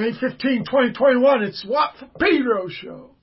May 15, 2021. It's Watt from Pedro Show.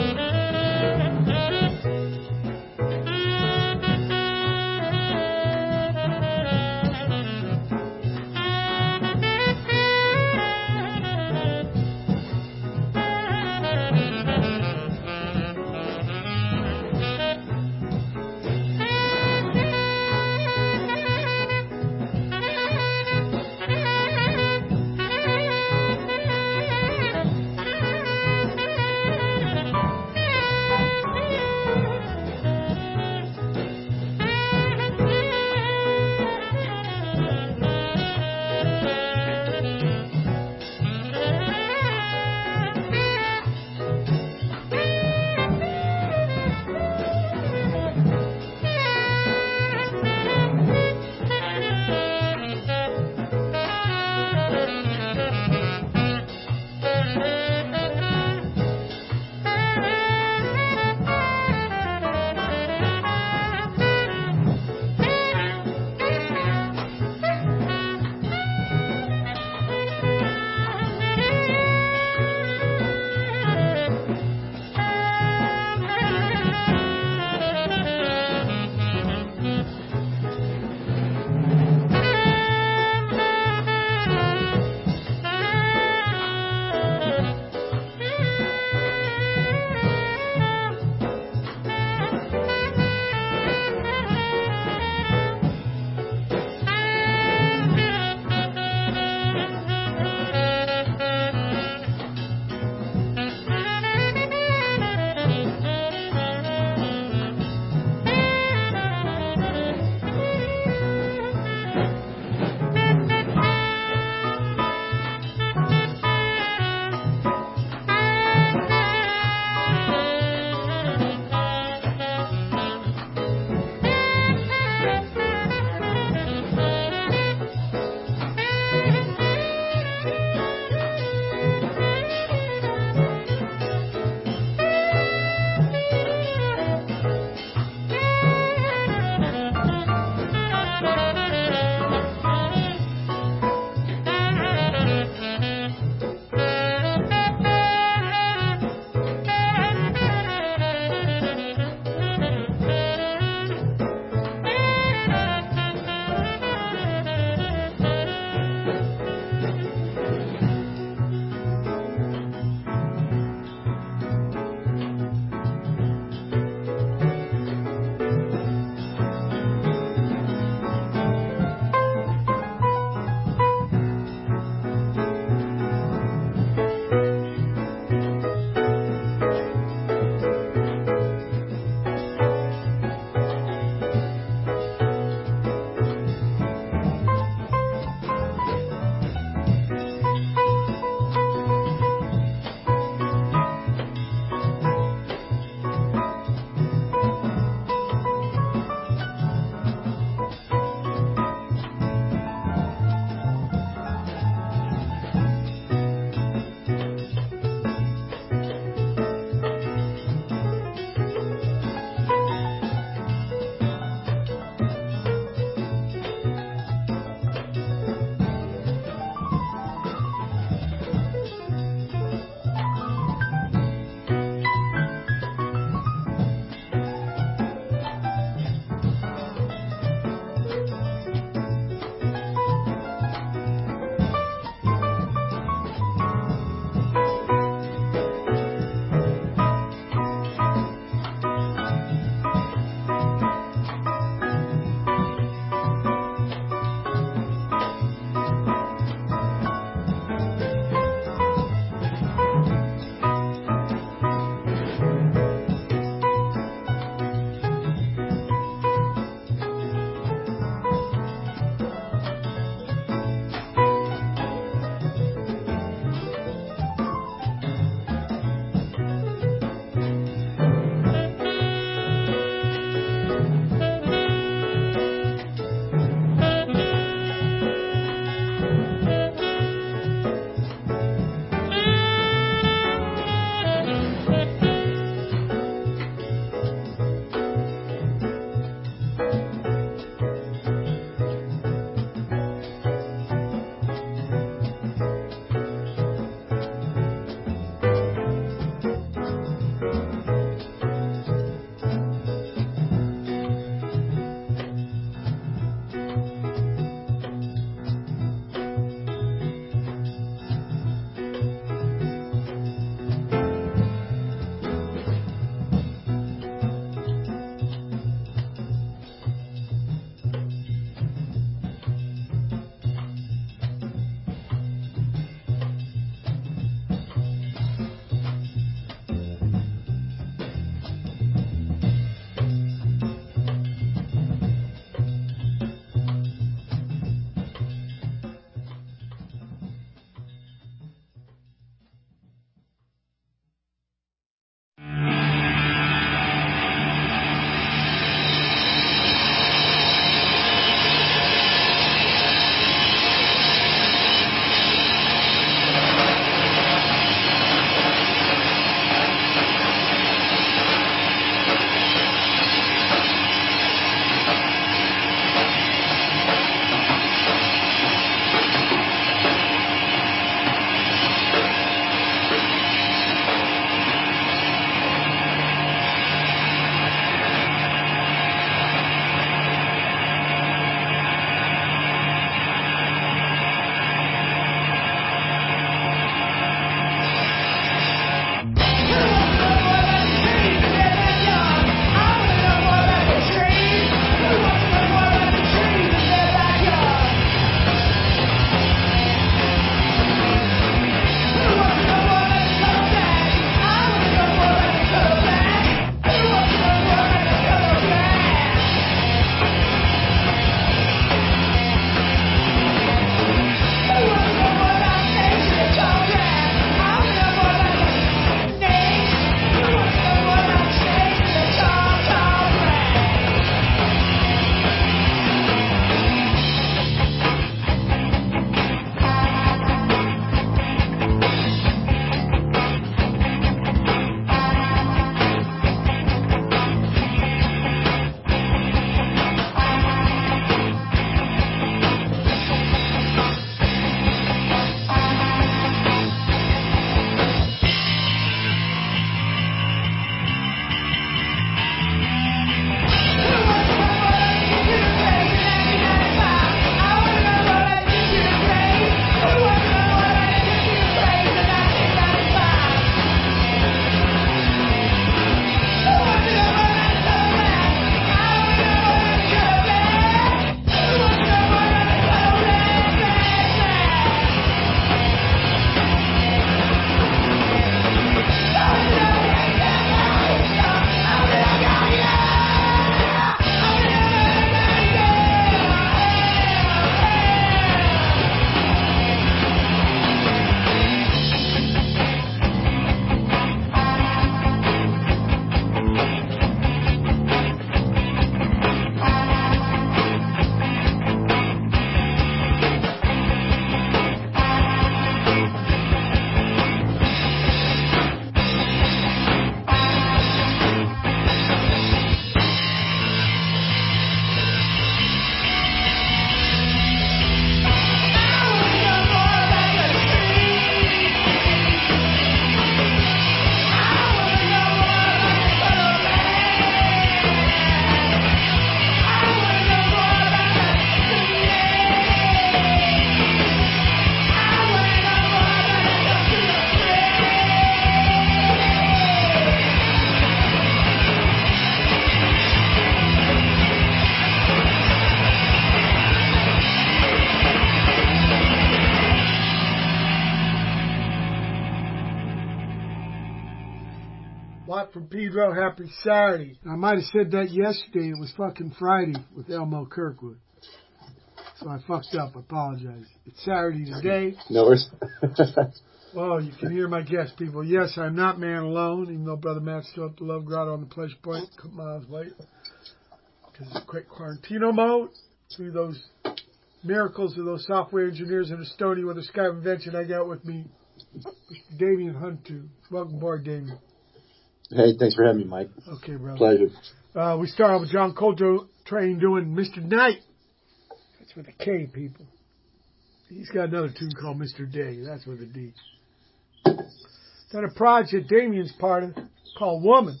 Watt from Pedro, happy Saturday. I might have said that yesterday. It was fucking Friday with Elmo Kirkwood. So I fucked up. I apologize. It's Saturday today. No worries. Well, you can hear my guest, people. Yes, I'm not man alone, even though Brother Matt's still at the Love Grotto on the Pleasure Point, a couple miles away. Because it's quick quarantino mode. Through those miracles of those software engineers in Estonia with a Skype invention, I got with me Mr. Damien Hunter. Welcome aboard, Damien. Hey, thanks for having me, Mike. Okay, brother. Pleasure. We start off with John Coltrane doing Mr. Night. That's with a K, people. He's got another tune called Mr. Day. That's with a D. Then a project Damien's part of called Woman.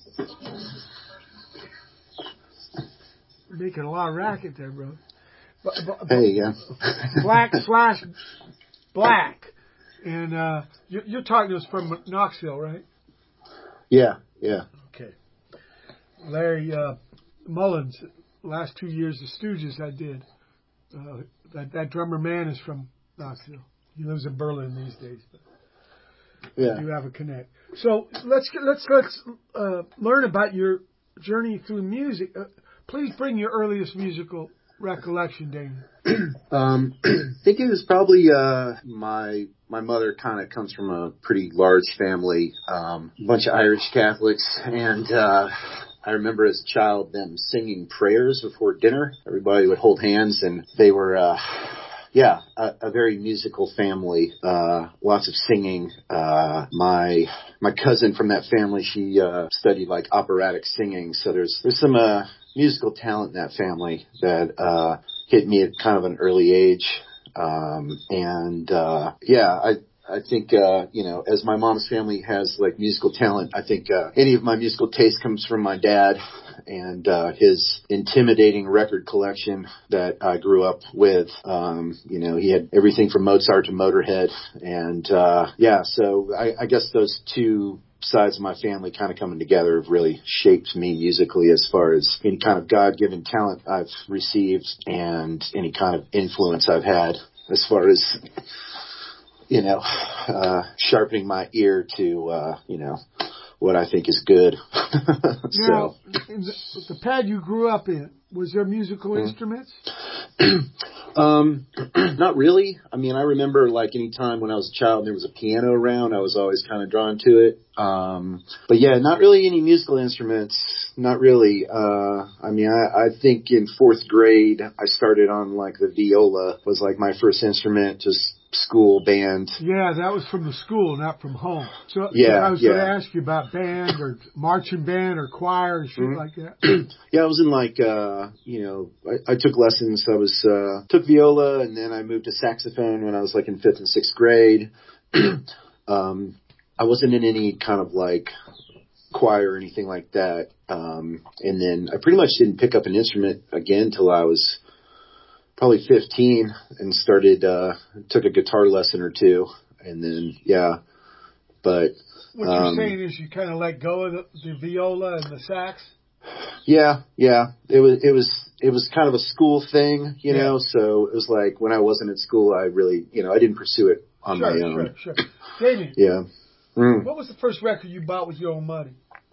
You're making a lot of racket there, bro. Hey, yeah. Black. And you're talking to us from Knoxville, right? Yeah. Okay. Larry Mullins, last 2 years of Stooges I did. That drummer man is from Knoxville. He lives in Berlin these days. But yeah. You have a connect. So let's learn about your journey through music. Please bring your earliest musical recollection, Damien. I think it was probably my mother kind of comes from a pretty large family, a bunch of Irish Catholics, and I remember as a child them singing prayers before dinner. Everybody would hold hands, and they were a very musical family. Lots of singing. My cousin from that family, she studied like operatic singing, so there's some musical talent in that family that hit me at kind of an early age. I think, as my mom's family has like musical talent, I think, any of my musical taste comes from my dad and, his intimidating record collection that I grew up with. He had everything from Mozart to Motorhead. And, so I guess those two sides of my family kind of coming together have really shaped me musically as far as any kind of God-given talent I've received and any kind of influence I've had as far as, sharpening my ear to, what I think is good. Now, in the pad you grew up in, was there musical instruments? Not really. I mean, I remember like any time when I was a child and there was a piano around, I was always kind of drawn to it. But yeah, not really any musical instruments. Not really. I think in fourth grade, I started on like the viola was like my first instrument, just school band. Yeah, that was from the school, not from home. So yeah, I was going to ask you about band or marching band or choir or shit like that. Yeah, I was in like, I took lessons. I was, took viola and then I moved to saxophone when I was like in 5th and 6th grade. I wasn't in any kind of like choir or anything like that. And then I pretty much didn't pick up an instrument again till I was probably 15 and started, took a guitar lesson or two. And then, but. What you're saying is you kind of let go of the viola and the sax? Yeah. It was kind of a school thing, you know, so it was like when I wasn't at school, I really, I didn't pursue it on my own. Sure. Damien. Yeah. What was the first record you bought with your own money?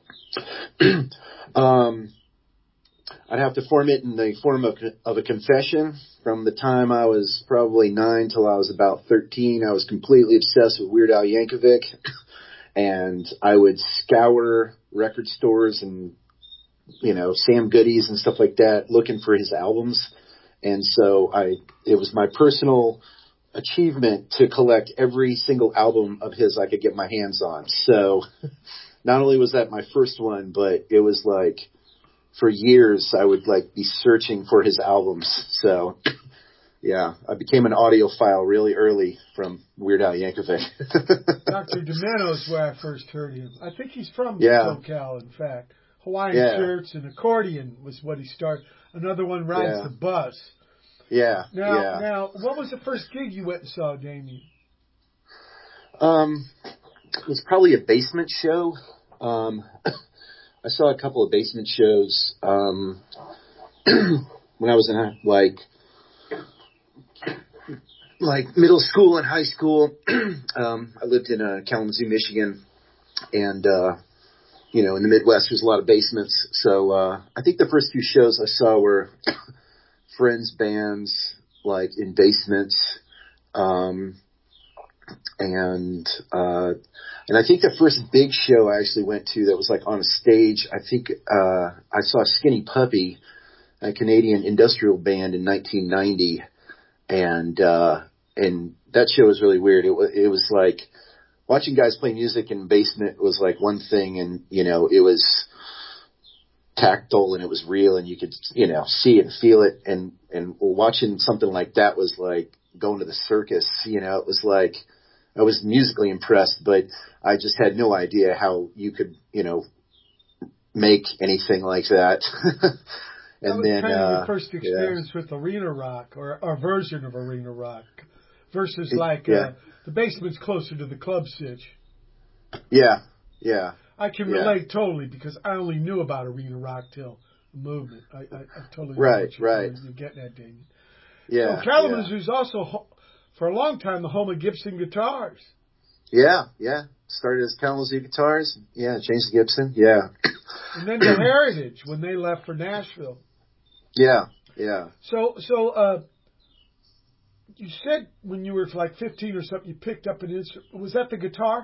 I'd have to form it in the form of a confession. From the time I was probably 9 till I was about 13, I was completely obsessed with Weird Al Yankovic. And I would scour record stores and, Sam Goodies and stuff like that looking for his albums. And so it was my personal achievement to collect every single album of his I could get my hands on. So not only was that my first one, but it was like for years I would like be searching for his albums. So yeah, I became an audiophile really early from Weird Al Yankovic. Dr. Domeno's where I first heard him. I think he's from SoCal, in fact. Hawaiian shirts and accordion was what he started. Another one rides the bus. Yeah. Now, what was the first gig you went and saw, Damien? It was probably a basement show. I saw a couple of basement shows when I was in like middle school and high school. I lived in Kalamazoo, Michigan, and in the Midwest, there's a lot of basements. So I think the first few shows I saw were friends' bands, like in basements. And I think the first big show I actually went to that was like on a stage, I think I saw Skinny Puppy, a Canadian industrial band, in 1990. And that show was really weird. It was like watching guys play music in a basement was like one thing, and, it was tactile and it was real and you could, see it and feel it. And watching something like that was like going to the circus. It was like, I was musically impressed, but I just had no idea how you could, make anything like that. And that was kind of your first experience with arena rock, or a version of arena rock, versus the basement's closer to the club sitch. Yeah, yeah. I can relate totally, because I only knew about arena rock till the movement. I totally right. You're getting at, Damien. Yeah. So Kalamazoo's also, for a long time, the home of Gibson guitars. Yeah. Started as Kalamazoo Guitars. Yeah, James Gibson. Yeah. And then the Heritage when they left for Nashville. Yeah. So you said when you were like 15 or something, you picked up an instrument. Was that the guitar?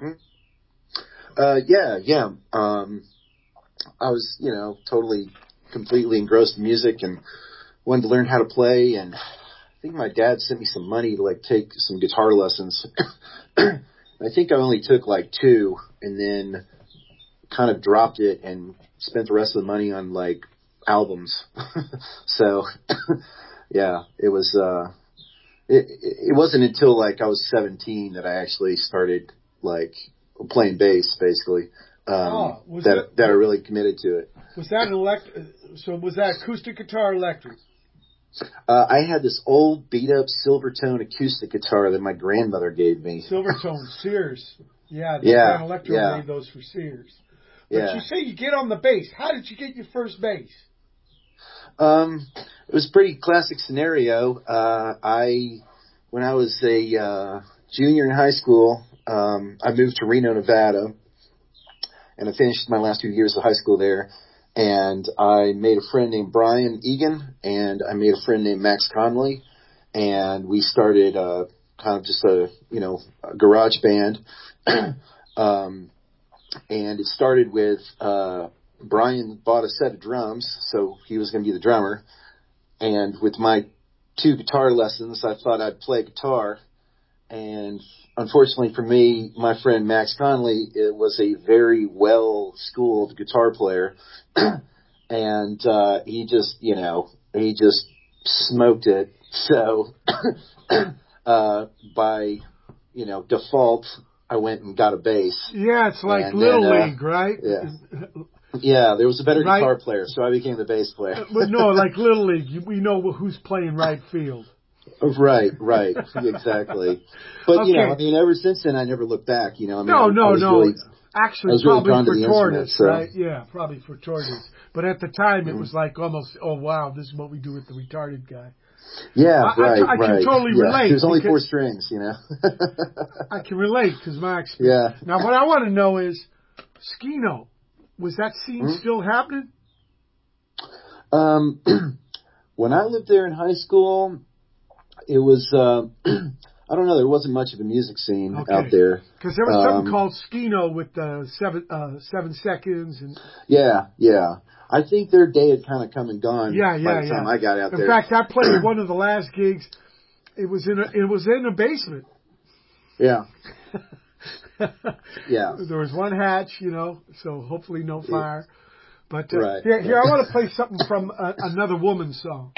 Yeah. I was, totally, completely engrossed in music and wanted to learn how to play. And I think my dad sent me some money to like take some guitar lessons. I think I only took like 2 and then kind of dropped it and spent the rest of the money on like albums. So yeah, it was, it wasn't until like I was 17 that I actually started like playing bass, basically. That I really committed to it. Was that so was that acoustic guitar or electric? I had this old beat-up Silvertone acoustic guitar that my grandmother gave me. Silvertone, Sears. Yeah, Van Electro made those for Sears. But you say you get on the bass. How did you get your first bass? It was a pretty classic scenario. When I was a junior in high school, I moved to Reno, Nevada, and I finished my last 2 years of high school there. And I made a friend named Brian Egan, and I made a friend named Max Conley, and we started kind of just a garage band. And it started with Brian bought a set of drums, so he was going to be the drummer. And with my 2 guitar lessons, I thought I'd play guitar. And unfortunately for me, my friend Max Conley was a very well-schooled guitar player. And he just smoked it. So by default, I went and got a bass. Yeah, it's like Little League, right? Yeah, there was a better guitar player, so I became the bass player. But no, like Little League, we know who's playing right field. Right, exactly. But ever since then, I never looked back. No. Really, actually, probably for Tortoise, right? Yeah, probably for Tortoise. But at the time, it was like almost, oh wow, this is what we do with the retarded guy. Yeah, I can totally relate. There's only 4 strings, I can relate because my experience. Yeah. Now, what I want to know is, Skino, was that scene still happening? When I lived there in high school, it was, I don't know, there wasn't much of a music scene out there. Because there was something called Skino with 7 seconds. And Yeah. I think their day had kind of come and gone by the time I got out there. In fact, I played one of the last gigs. It was in a basement. Yeah. Yeah. There was one hatch, so hopefully no fire. But here, I want to play something from another woman's song.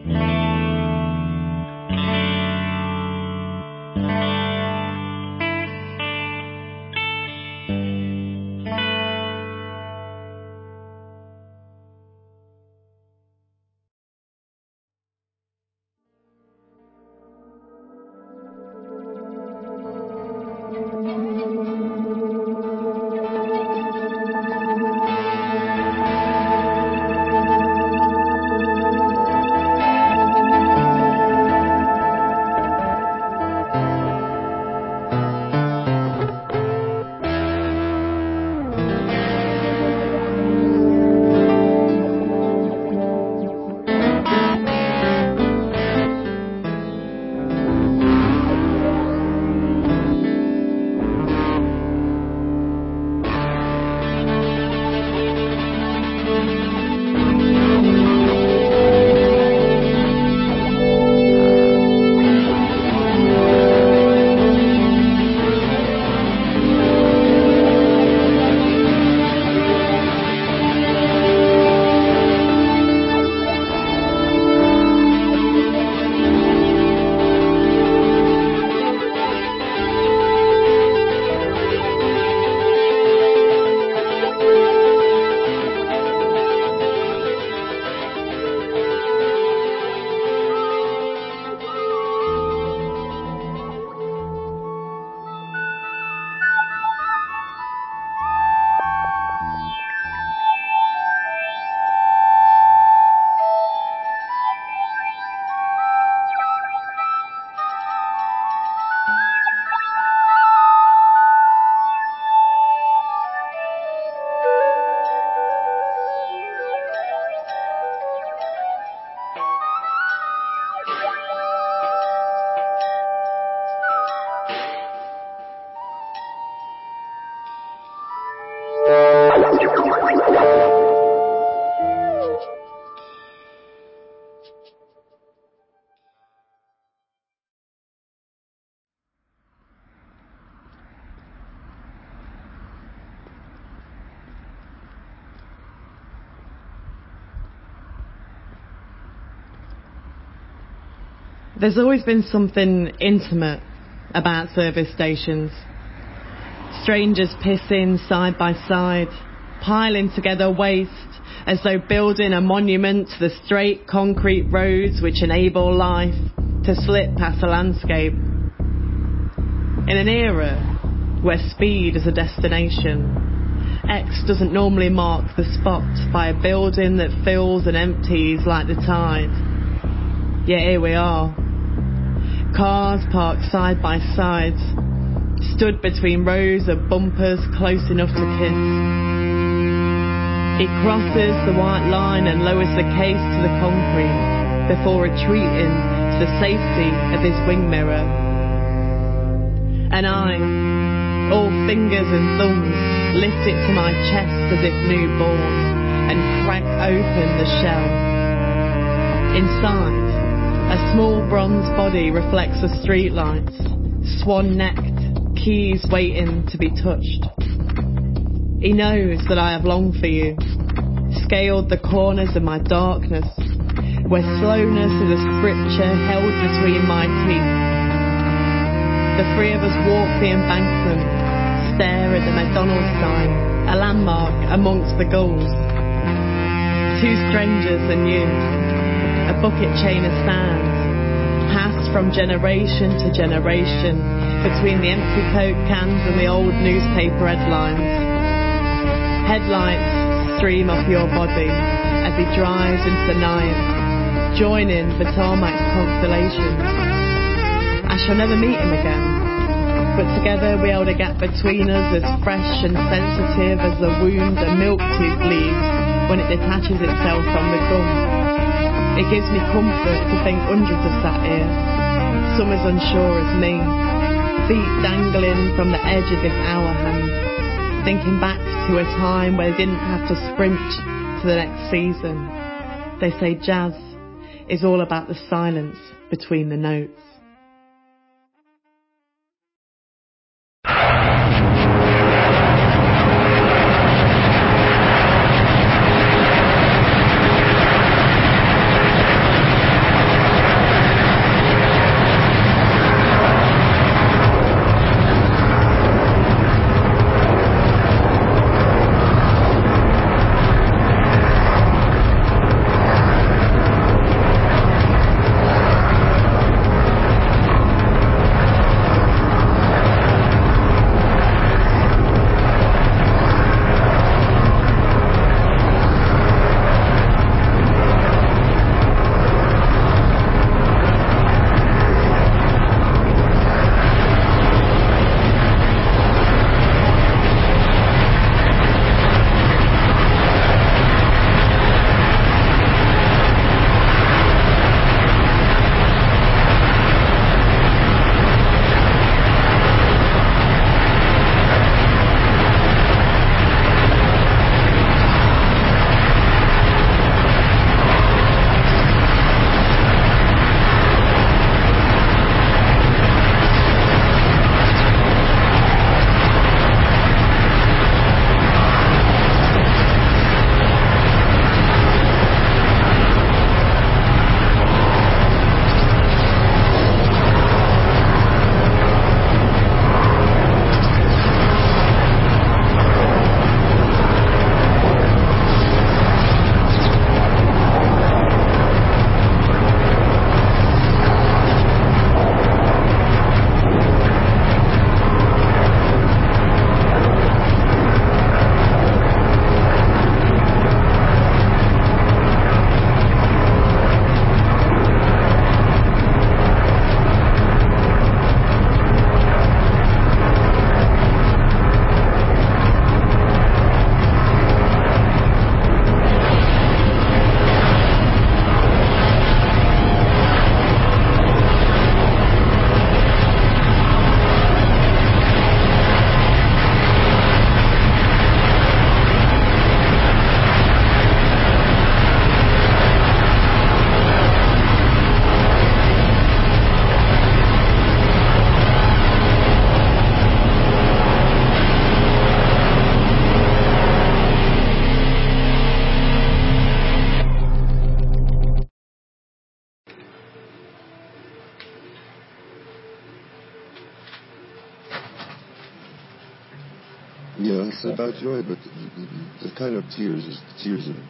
There's always been something intimate about service stations. Strangers pissing side by side, piling together waste as though building a monument to the straight concrete roads which enable life to slip past the landscape. In an era where speed is a destination, X doesn't normally mark the spot by a building that fills and empties like the tide. Yet here we are. Cars parked side by side, stood between rows of bumpers close enough to kiss. He crosses the white line and lowers the case to the concrete before retreating to the safety of his wing mirror. And I, all fingers and thumbs, lift it to my chest as if newborn and crack open the shell. Inside, a small bronze body reflects the streetlights, swan-necked, keys waiting to be touched. He knows that I have longed for you, scaled the corners of my darkness, where slowness is a scripture held between my teeth. The three of us walk the embankment, stare at the McDonald's sign, a landmark amongst the gulls. Two strangers and you, a bucket chain of sand, passed from generation to generation between the empty Coke cans and the old newspaper headlines. Headlights stream off your body as he drives into the night, joining the tarmac's constellations. I shall never meet him again, but together we held a gap between us as fresh and sensitive as the wound a milk tube leaves when it detaches itself from the gum. It gives me comfort to think hundreds have sat here, some as unsure as me, feet dangling from the edge of this hour hand, thinking back to a time where they didn't have to sprint to the next season. They say jazz is all about the silence between the notes. It's about joy, but the kind of tears is tears of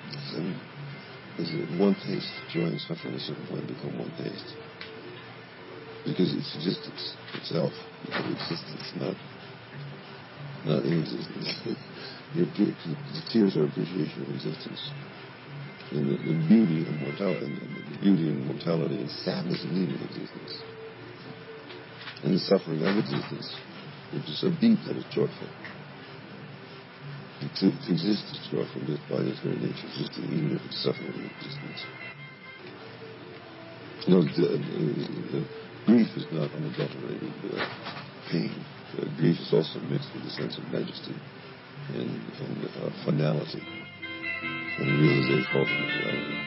is one taste. Joy and suffering at a certain point become one taste. Because it's existence itself. Because existence, not inexistence. The tears are appreciation of existence. And the beauty of mortality, and the beauty and mortality and sadness of leaving existence. And the suffering of existence, which is so deep that it's joyful. To exist is joyful just by its very nature, even if it's suffering in existence. Grief is not unadulterated pain. Grief is also mixed with a sense of majesty and finality and realization of ultimate reality.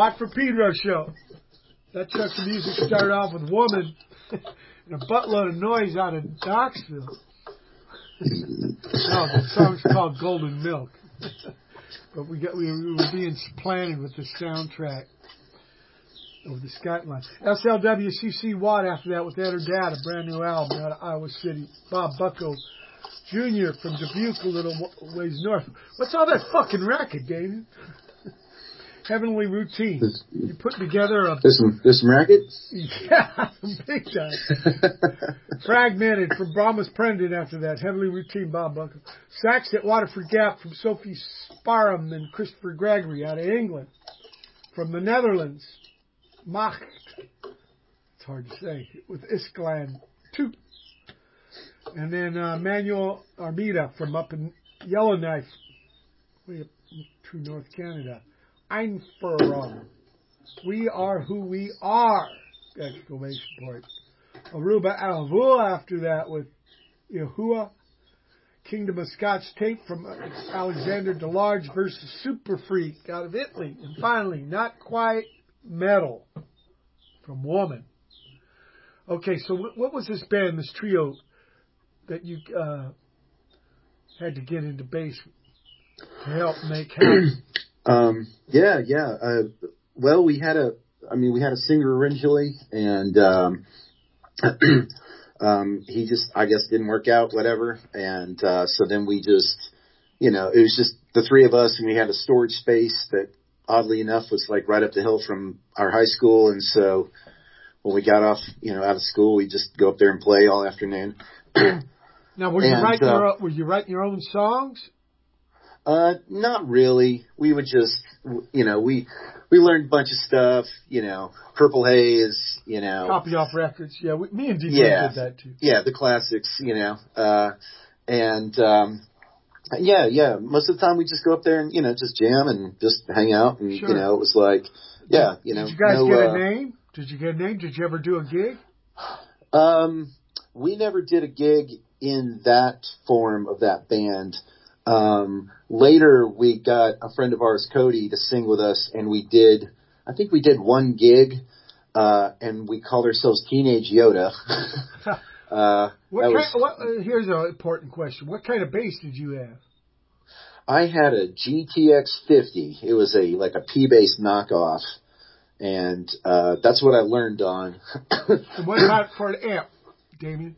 Watt for Pedro show. That chunk of music started off with Woman and a buttload of noise out of Knoxville. No, the song's called Golden Milk. But we were being supplanted with the soundtrack of the Skyline. SLWCC Watt after that with Ed or Dad, a brand new album out of Iowa City. Bob Bucko Jr. from Dubuque, a little ways north. What's all that fucking racket, David? Heavenly Routine. You put together a... There's some rackets? Yeah, big time. Fragmented from Brahmas Prendon after that. Heavenly Routine, Bob Bucko. Sax at Waterford Gap from Sophie Sparham and Christopher Gregory out of England. From the Netherlands, Macht. It's hard to say. With Iskland 2. And then Manuel Armida from up in Yellowknife, way up to North Canada. Einführung. We are who we are! Exclamation point. Aruba Alvul after that with Yahuwah. Kingdom of Scotch Tape from Alexander Delarge versus Super Freak out of Italy. And finally, Not Quite Metal from Woman. Okay, so what was this band, this trio, that you had to get into bass to help make happen? Well, we had a singer originally, and he just, I guess, didn't work out, whatever. And so then we just, it was just the three of us, and we had a storage space that, oddly enough, was like right up the hill from our high school. And so when we got off, out of school, we just go up there and play all afternoon. Now, were you writing your own songs? Not really. We would just, we learned a bunch of stuff, Purple Haze, Copy off records. Yeah, me and DJ did that too. Yeah, the classics, most of the time we just go up there and, just jam and just hang out. And, sure. It was like, yeah, Did you guys get a name? Did you get a name? Did you ever do a gig? We never did a gig in that form of that band. Later we got a friend of ours, Cody, to sing with us, and I think we did one gig, and we called ourselves Teenage Yoda. Here's an important question. What kind of bass did you have? I had a GTX 50. It was a P-bass knockoff, and that's what I learned on. And what about for an amp, Damien?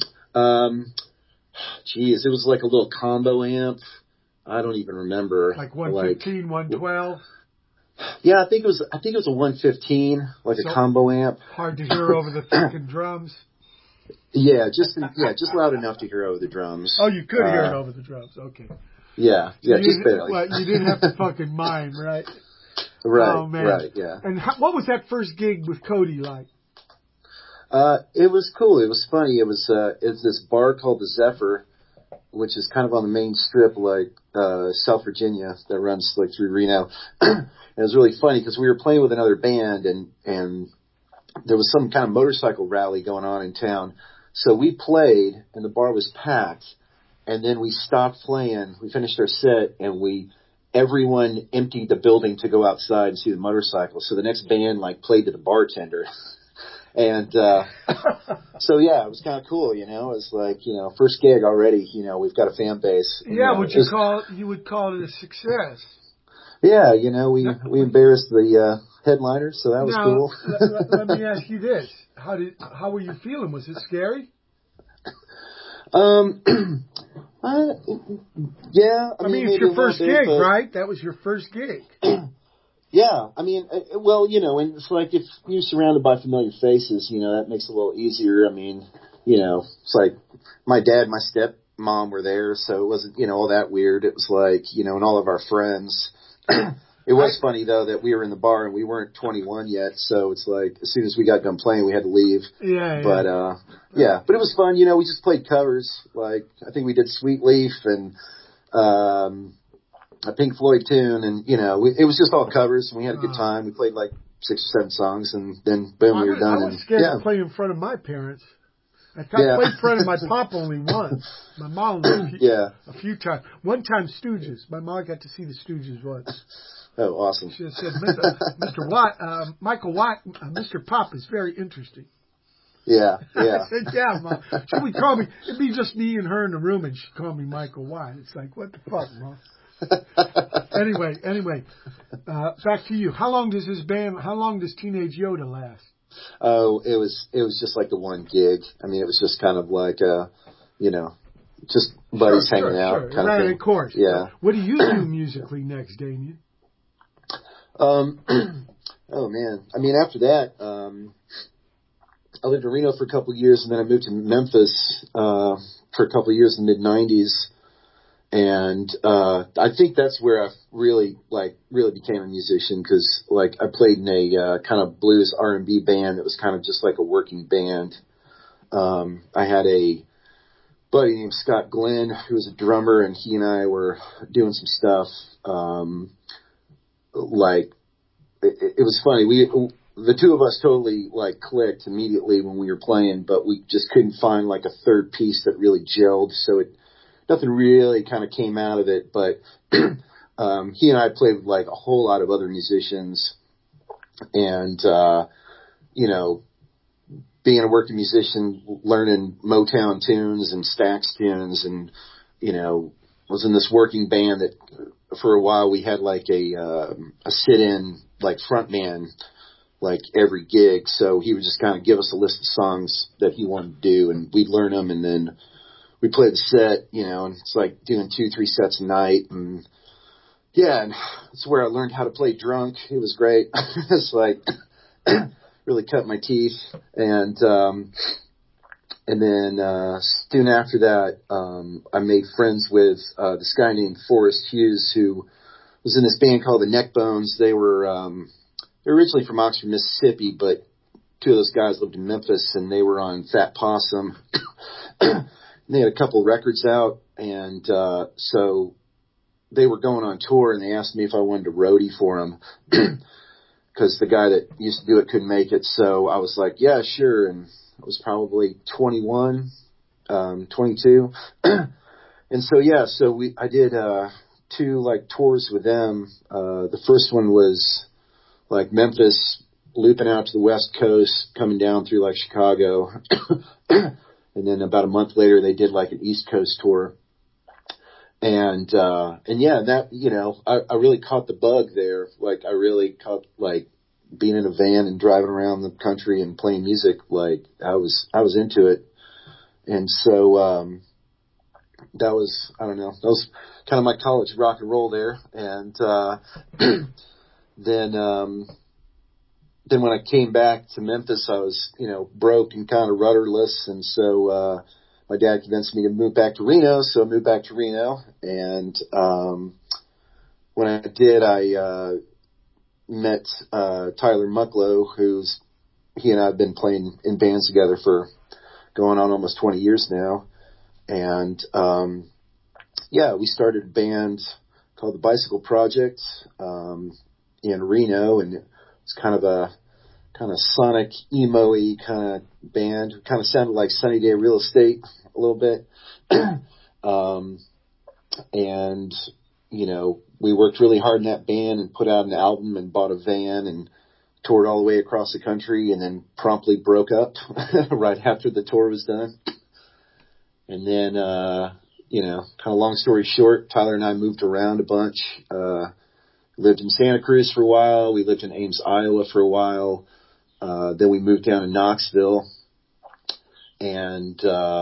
Geez, it was like a little combo amp. I don't even remember. Like 115, 112? Yeah, I think it was a 115, a combo amp. Hard to hear over the thickened drums. Yeah, just loud enough to hear over the drums. Oh, you could hear it over the drums. Okay. Yeah, just barely. Well, you didn't have to fucking mime, right? Right. Oh man. Right. Yeah. And what was that first gig with Cody like? It was cool. It was funny. It's this bar called the Zephyr, which is kind of on the main strip, South Virginia, that runs through Reno. And it was really funny because we were playing with another band, and there was some kind of motorcycle rally going on in town. So we played, and the bar was packed. And then we stopped playing. We finished our set, and everyone emptied the building to go outside and see the motorcycle. So the next band played to the bartender. And, so yeah, it was kind of cool, It was first gig already, we've got a fan base. Yeah, you would call it a success. Yeah, we embarrassed the headliner, so that was cool. Let me ask you this. How were you feeling? Was it scary? Yeah. I mean, it's your first gig, right? That was your first gig. Yeah, I mean, well, and it's like if you're surrounded by familiar faces, that makes it a little easier. I mean, it's like my dad, my stepmom were there, so it wasn't, all that weird. It was and all of our friends. It was funny, though, that we were in the bar and we weren't 21 yet, so it's as soon as we got done playing, we had to leave. Yeah. But, but it was fun, we just played covers. I think we did Sweet Leaf and, a Pink Floyd tune, and, it was just all covers, and we had a good time. We played 6 or 7 songs, and then, boom, we were done. I was scared to play in front of my parents. I played in front of my pop only once. My mom a few times. One time Stooges. My mom got to see the Stooges once. Oh, awesome. She said, Mr. Watt, Michael Watt, Mr. Pop is very interesting. Yeah. I said, yeah, Mom. She would call me, it'd be just me and her in the room, and she'd call me Michael Watt. It's like, what the fuck, Mom? Anyway, back to you. How long does Teenage Yoda last? Oh, it was just like the one gig. I mean, it was just kind of like, just buddies hanging out kind of thing. Of course. Yeah. What do you do musically next, Damien? Oh man. I mean, after that, I lived in Reno for a couple of years, and then I moved to Memphis for a couple of years in the mid-90s. And I think that's where I really became a musician, because like I played in a kind of blues R&B band that was kind of just like a working band. I had a buddy named Scott Glenn who was a drummer, and he and I were doing some stuff. It was funny. The two of us totally like clicked immediately when we were playing, but we just couldn't find like a third piece that really gelled. So nothing really kind of came out of it, but he and I played with like a whole lot of other musicians, and being a working musician, learning Motown tunes and Stax tunes, and was in this working band that for a while we had like a sit-in like front man like every gig. So he would just kind of give us a list of songs that he wanted to do, and we'd learn them, and then we played the set, and it's like doing 2-3 sets a night. And yeah, and that's where I learned how to play drunk. It was great. It's like really cut my teeth. And then soon after that, I made friends with this guy named Forrest Hughes, who was in this band called the Neckbones. They were originally from Oxford, Mississippi, but two of those guys lived in Memphis, and they were on Fat Possum. They had a couple records out, and so they were going on tour, and they asked me if I wanted to roadie for them, because the guy that used to do it couldn't make it. So I was like, yeah, sure. And I was probably 21, 22. And so, yeah, I did 2 like tours with them. The first one was like Memphis, looping out to the West Coast, coming down through like Chicago. And then about a month later, they did like an East Coast tour. And yeah, that, I really caught the bug there. Like I really caught like being in a van and driving around the country and playing music. Like I was into it. And so, that was kind of my college rock and roll there. And, then when I came back to Memphis, I was, broke and kind of rudderless. And so, my dad convinced me to move back to Reno. So I moved back to Reno. And, when I did, I, met, Tyler Mucklow, he and I have been playing in bands together for going on almost 20 years now. And, yeah, we started a band called the Bicycle Project, in Reno, and it's kind of a sonic emo-y kind of band. It kind of sounded like Sunny Day Real Estate a little bit. And, we worked really hard in that band and put out an album and bought a van and toured all the way across the country, and then promptly broke up right after the tour was done. And then, kind of long story short, Tyler and I moved around a bunch. Lived in Santa Cruz for a while. We lived in Ames, Iowa for a while. Then we moved down to Knoxville. And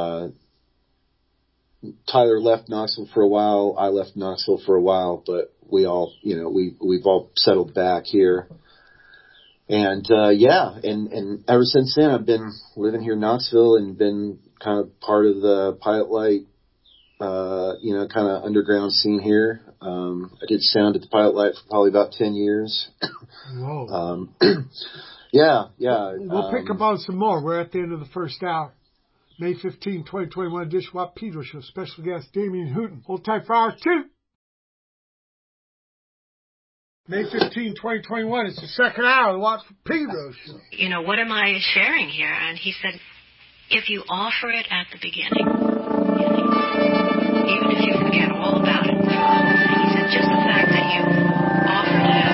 Tyler left Knoxville for a while. I left Knoxville for a while, but we all, we've all settled back here. And yeah, and ever since then, I've been living here in Knoxville and been kind of part of the Pilot Light, kind of underground scene here. I did sound at the Pilot Light for probably about 10 years. Whoa. Yeah. We'll pick up on some more. We're at the end of the first hour. May 15, 2021 edition of Watt Pedro Show. Special guest Damien Hooten. Hold tight for hour 2. May 15, 2021. It's the second hour of the Watt Pedro Show. What am I sharing here? And he said, if you offer it at the beginning, even if you forget all about it, he said, just the fact that you offered it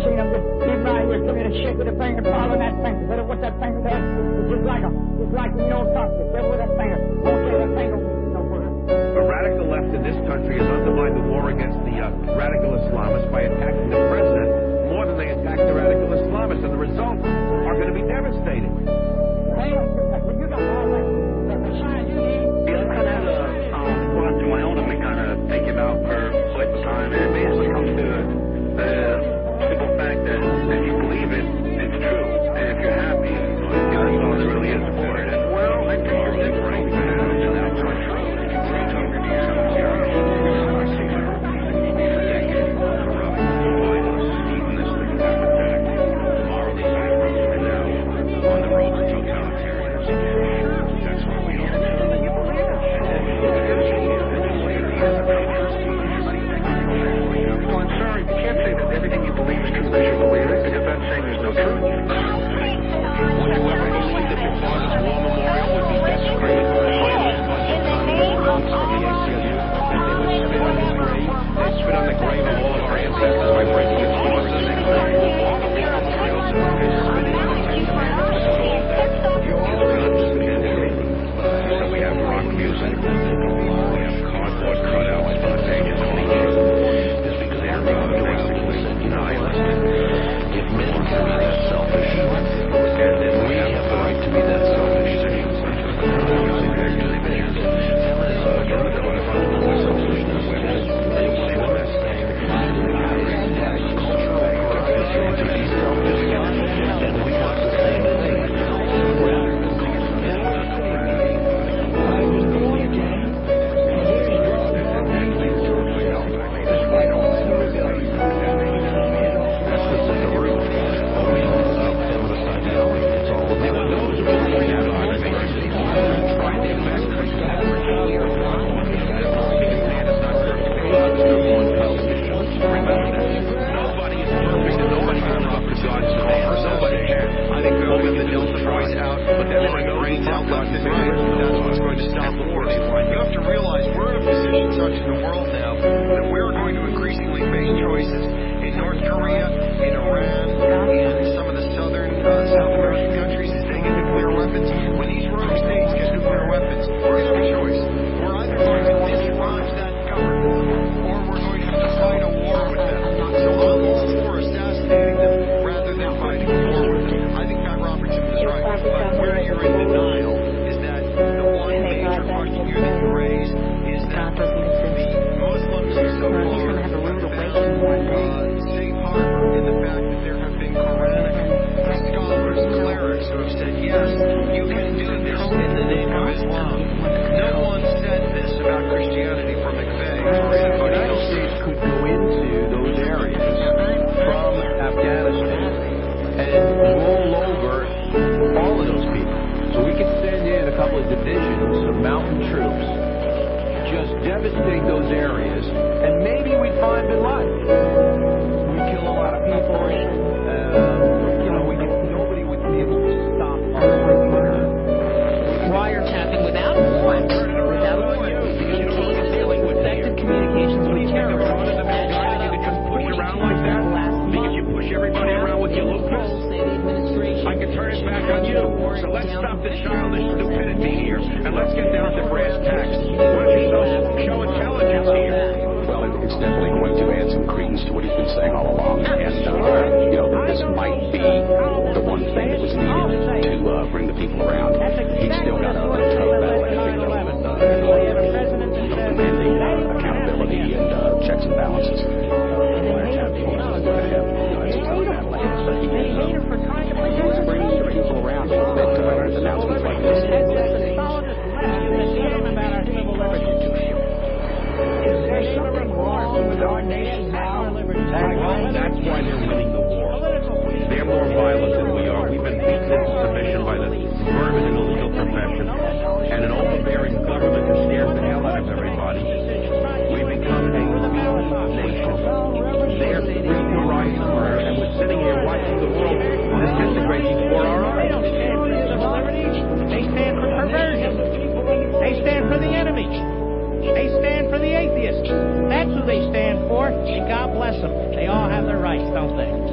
seen them just even right here come in and shake with a finger, following that finger. But what that finger does is just like when you don't talk to it. With that finger. Don't say that finger no further. The radical left in this country has undermined the war against the radical Islamists by attacking the president more than they attack the radical Islamists, and the results are going to be devastating. Hey, you got all that. The sign you need. Yeah, I kind of had a thought to my own I've been kind of thinking about for quite some time, and it basically comes to the simple fact that if you believe it, it's true, and if you're happy, that's all there really is for it. And, well, I think you're different, and that's not true. Everything you believe is true because you believe it, because that's saying there's no truth. Would you ever believe that your father's war memorial would be desecrated by a bunch of communist punks from the ACLU, that they would spit on his grave? They'd spit on the grave of all of our ancestors by breaking its laws. All the war memorials of his spitting on the Ten Commandments, all of that is guns and so we have rock music, we have cardboard cutouts on the pages of the is because they're basically nihilist. If men can be that selfish, and then we have the right to be that selfish. Feminism again, the fundamental selfishness. Women are saying cultural prerogative to be selfish, and we want the same thing.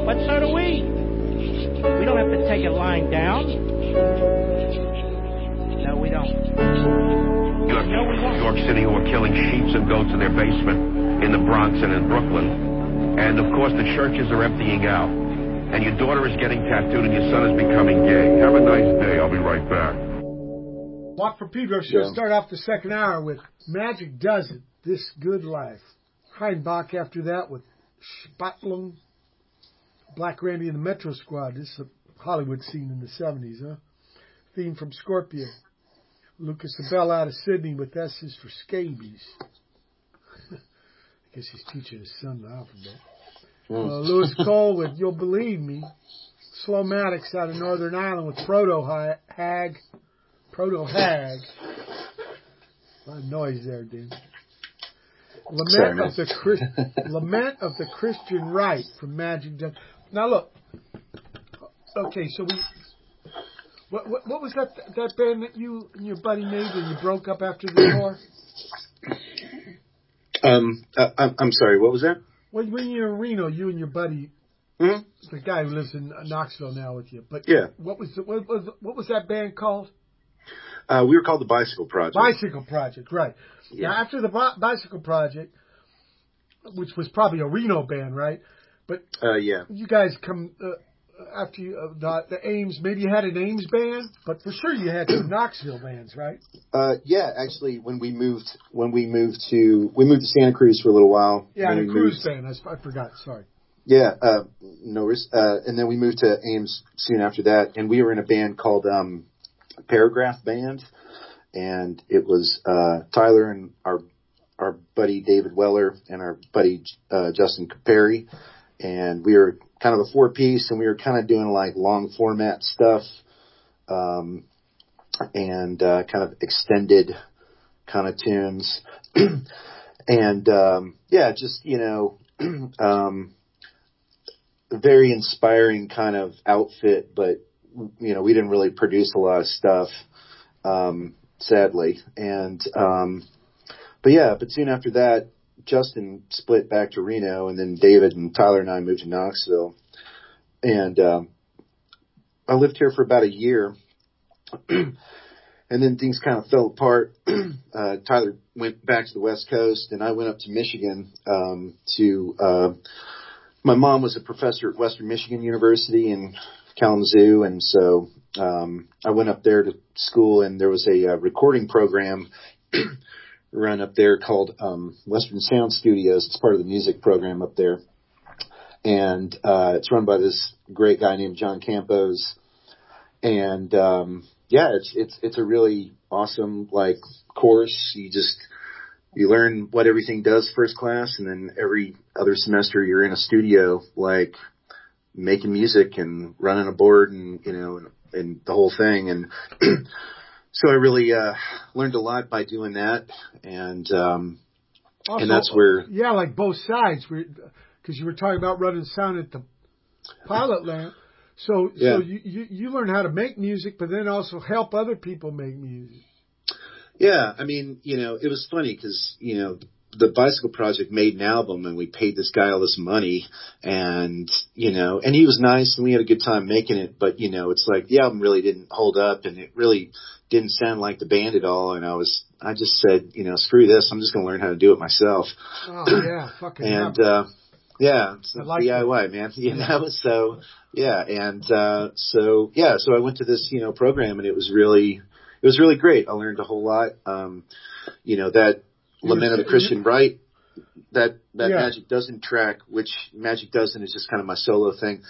But so do we. We don't have to take it lying down. No, we don't. You have people in New York City who are killing sheep and goats in their basement in the Bronx and in Brooklyn. And, of course, the churches are emptying out. And your daughter is getting tattooed and your son is becoming gay. Have a nice day. I'll be right back. Walk for Pedro should start off the second hour with Magic Does It, This Good Life. Heidenbach after that with Spatlung. Black Randy and the Metro Squad. This is a Hollywood scene in the 70s, huh? Theme from Scorpio. Lucas Abel out of Sydney with S is for scabies. I guess he's teaching his son the alphabet. Lewis Cole with You'll Believe Me. Slowmatics out of Northern Ireland with Proto Hag. A lot of noise there, dude. Lament of the Christian Right from Magic Johnson. Now look. Okay, so what was that band that you and your buddy made and you broke up after the war? I'm sorry, what was that? When you were in Reno, you and your buddy, the guy who lives in Knoxville now with you. But yeah, what was that band called? We were called the Bicycle Project. Bicycle Project, right? Yeah. Now after the Bicycle Project, which was probably a Reno band, right? But yeah, you guys come after you, the Ames. Maybe you had an Ames band, but for sure you had some Knoxville bands, right? Yeah, actually, when we moved to Santa Cruz for a little while. Yeah, and a cruise band. I forgot. Sorry. Yeah, no worries. And then we moved to Ames soon after that, and we were in a band called Paragraph Band, and it was Tyler and our buddy David Weller and our buddy Justin Caperi, and we were kind of a 4-piece, and we were kind of doing like long format stuff, and kind of extended kind of tunes, and yeah, just very inspiring kind of outfit, but we didn't really produce a lot of stuff, sadly. And, but soon after that, Justin split back to Reno, and then David and Tyler and I moved to Knoxville. And, I lived here for about a year, and then things kind of fell apart. Tyler went back to the West Coast, and I went up to Michigan, my mom was a professor at Western Michigan University in Kalamazoo, and so I went up there to school, and there was a recording program run up there called Western Sound Studios. It's part of the music program up there, and it's run by this great guy named John Campos, and yeah, it's a really awesome course. You learn what everything does first class, and then every other semester you're in a studio, making music and running a board and the whole thing. And so I really learned a lot by doing that. And also, and that's where both sides, because you were talking about running sound at the Pilot Lamp. So you learn how to make music, but then also help other people make music. Yeah, I mean, it was funny because, the Bicycle Project made an album, and we paid this guy all this money, and, and he was nice, and we had a good time making it, but, it's like the album really didn't hold up, and it really didn't sound like the band at all, and I just said, screw this, I'm just going to learn how to do it myself. Oh, yeah, fucking and, yeah, it's DIY, man, so, yeah, and, so I went to this, program, and it was really great. I learned a whole lot. That Lament of the Christian Right, that Magic Dozen track, which Magic Dozen is just kind of my solo thing.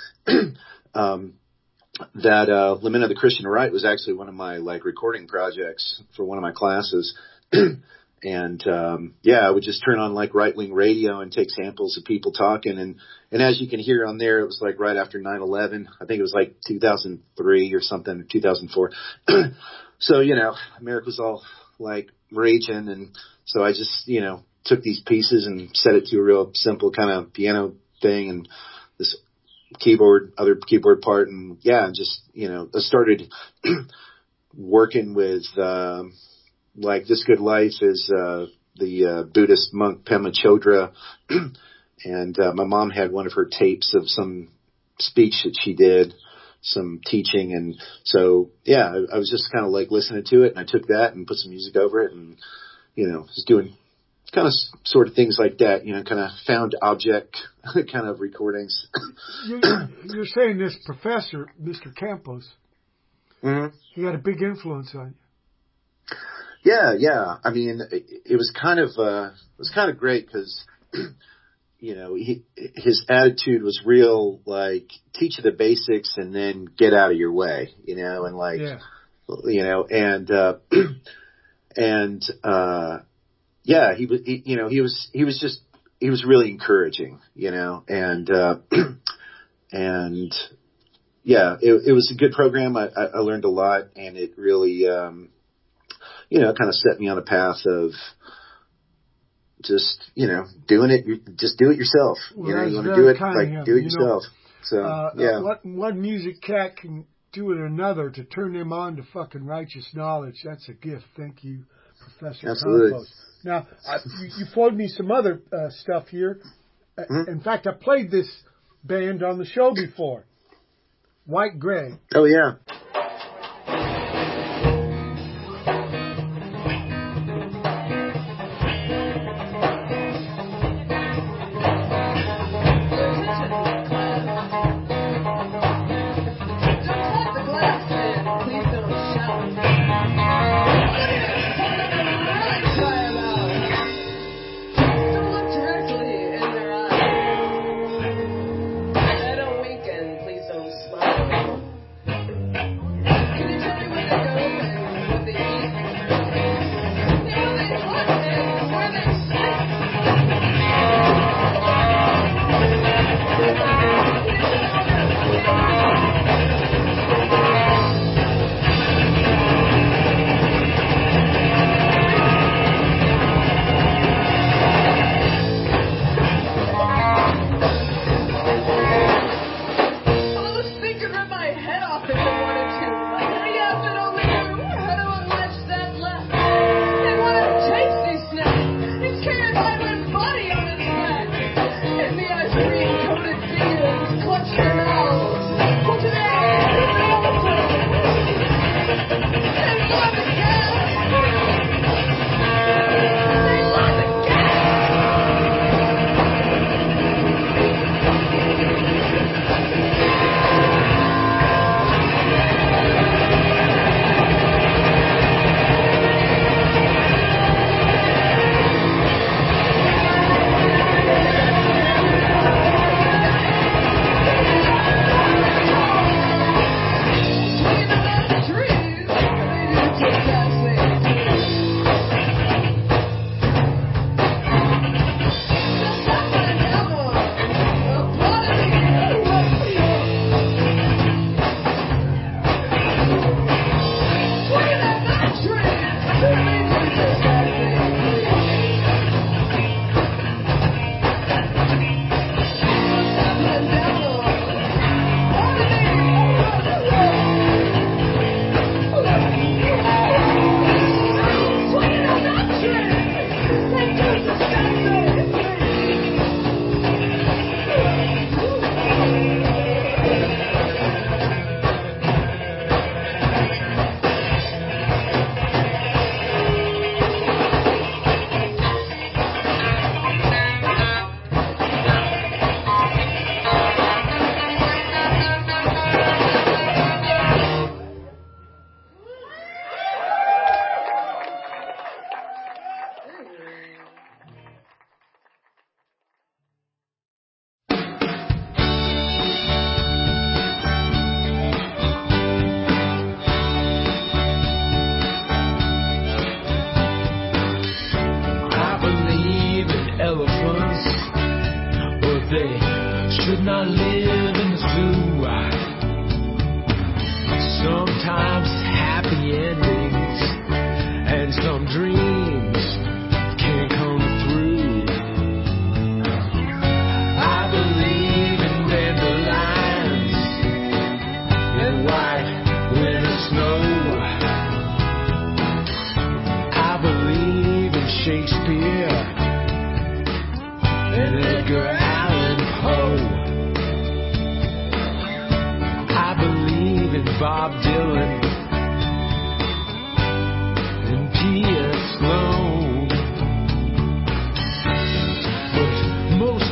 That Lament of the Christian Right was actually one of my recording projects for one of my classes. And I would just turn on right wing radio and take samples of people talking, and as you can hear on there, it was right after 9/11. I think it was 2003 or something, or 2004. So, America was all raging, and so I just, took these pieces and set it to a real simple kind of piano thing and this other keyboard part, and just, I started working with, This Good Life is, the Buddhist monk Pema Chodra, and, my mom had one of her tapes of some speech that she did, some teaching. And so, yeah, I was just kind of like listening to it, and I took that and put some music over it, and, just doing kind of sort of things like that, kind of found object kind of recordings. You're saying this professor, Mr. Campos, he had a big influence on you. Yeah. I mean, it was kind of great because, his attitude was real, like, teach you the basics and then get out of your way, and like, yeah, he was really encouraging, and yeah, it was a good program. I learned a lot, and it really, kind of set me on a path of just, doing it. Just do it yourself. Well, you want to do it, like, do it yourself. One music cat can do it another to turn them on to fucking righteous knowledge. That's a gift. Thank you, Professor Absolutely. Campos. Now, you flowed me some other stuff here. In fact, I played this band on the show before. White Gray. Oh, yeah.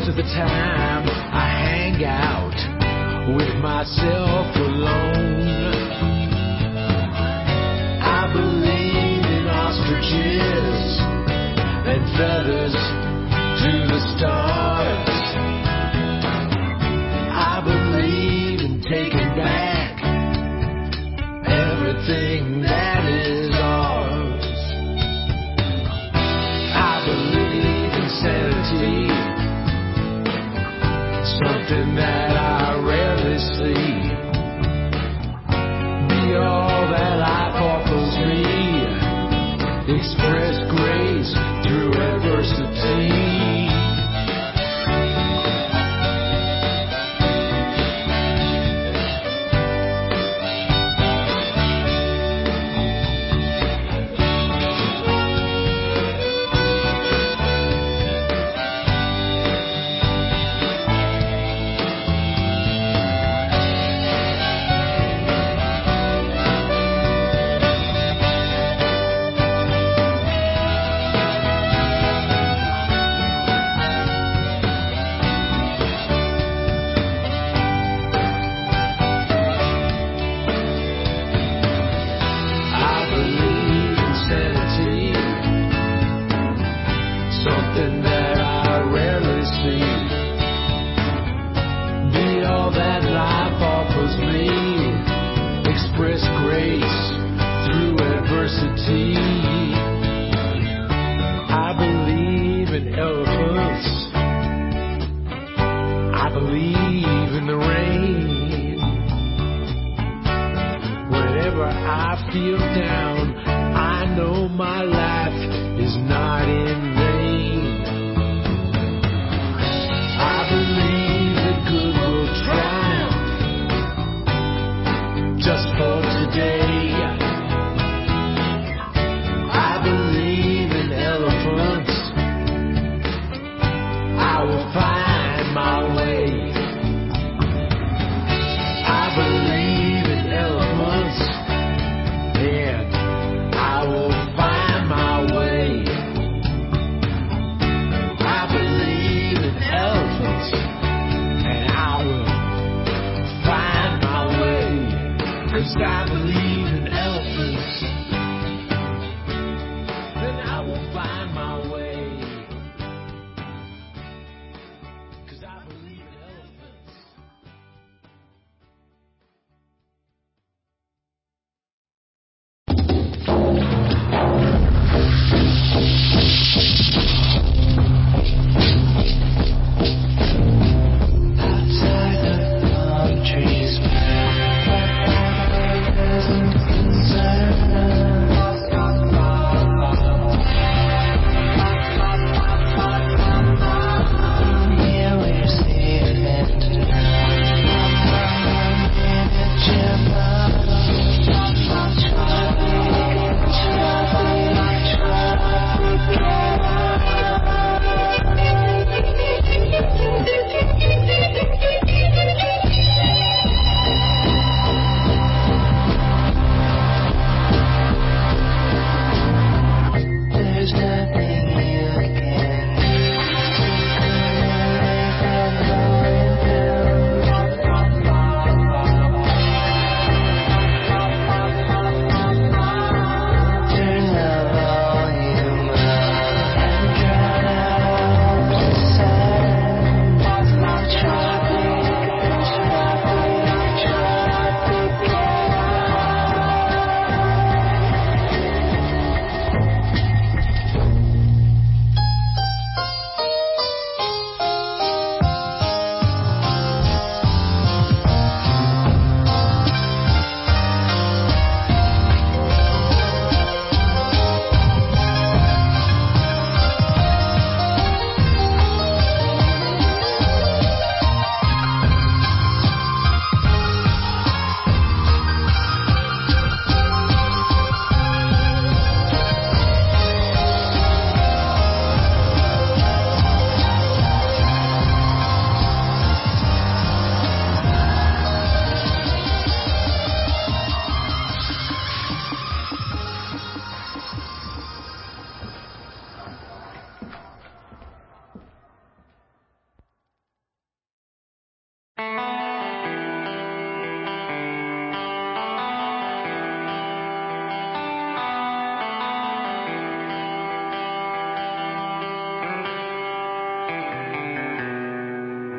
of the time I hang out with myself alone. I believe in ostriches and feathers to the stars. I believe in taking back everything that is ours. I believe in sanity, something that I rarely see. Be all that life offers me, express grace through adversity.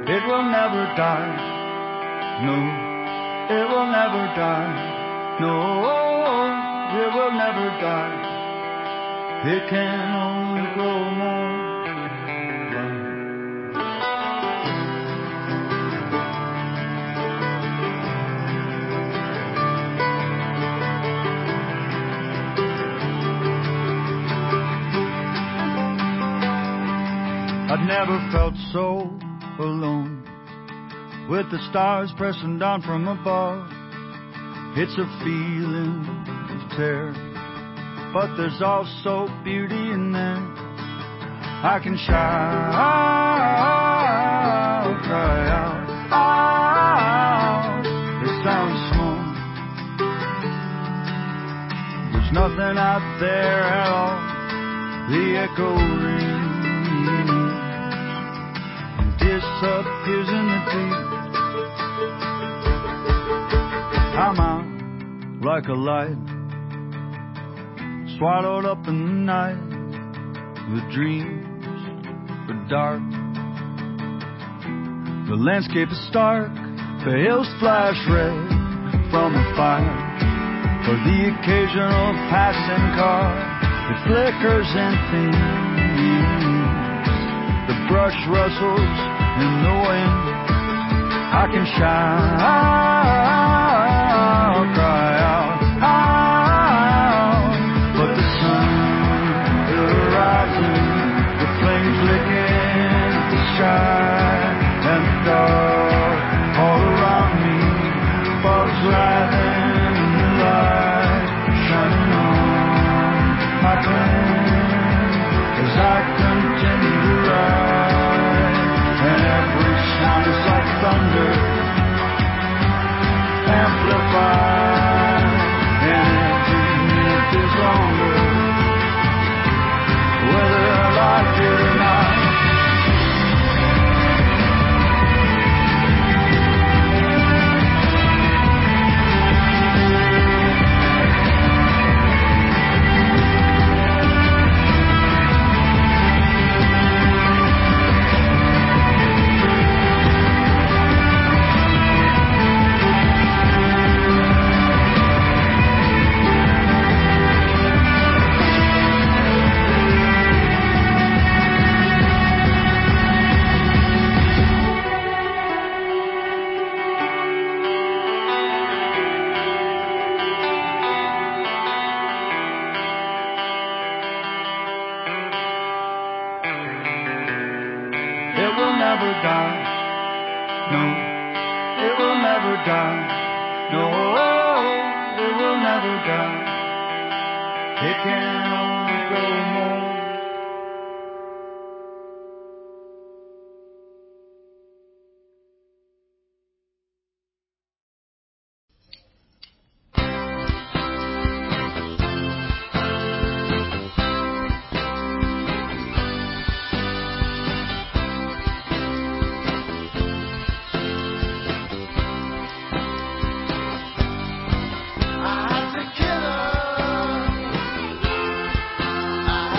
It will never die. No, it will never die. No, it will never die. It can only grow more. I've never felt so alone, with the stars pressing down from above. It's a feeling of terror, but there's also beauty in there. I can shout, cry out. It sounds small, there's nothing out there at all. The echo rings, disappears in the deep. I'm out like a light, swallowed up in the night. The dreams are dark, the landscape is stark. The hills flash red from a fire, for the occasional passing car. It flickers and thinks, the brush rustles in the wind. I can shout, cry out, but the sun is rising, the flames licking the sky, and the dark all around me, bugs writhing in the light, shining on my glen as I continue to ride. And every sound is like thunder, amplified, and every minute is longer, whether I like it or not. I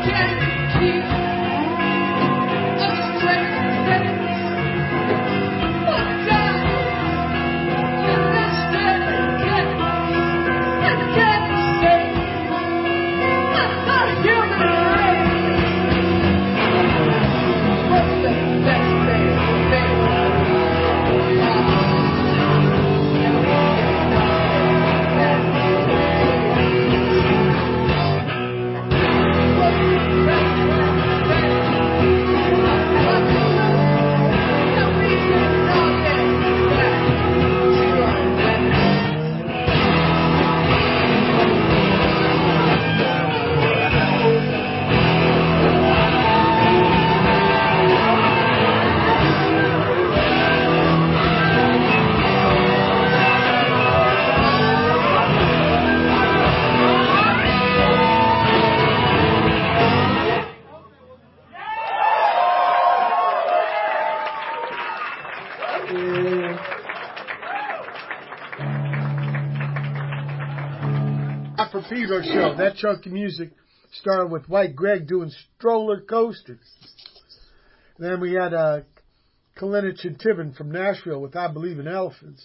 For Pedro show. That chunk of music started with White Greg doing Stroller Coaster. Then we had Kalinich and Tibbin from Nashville with I Believe in Elephants.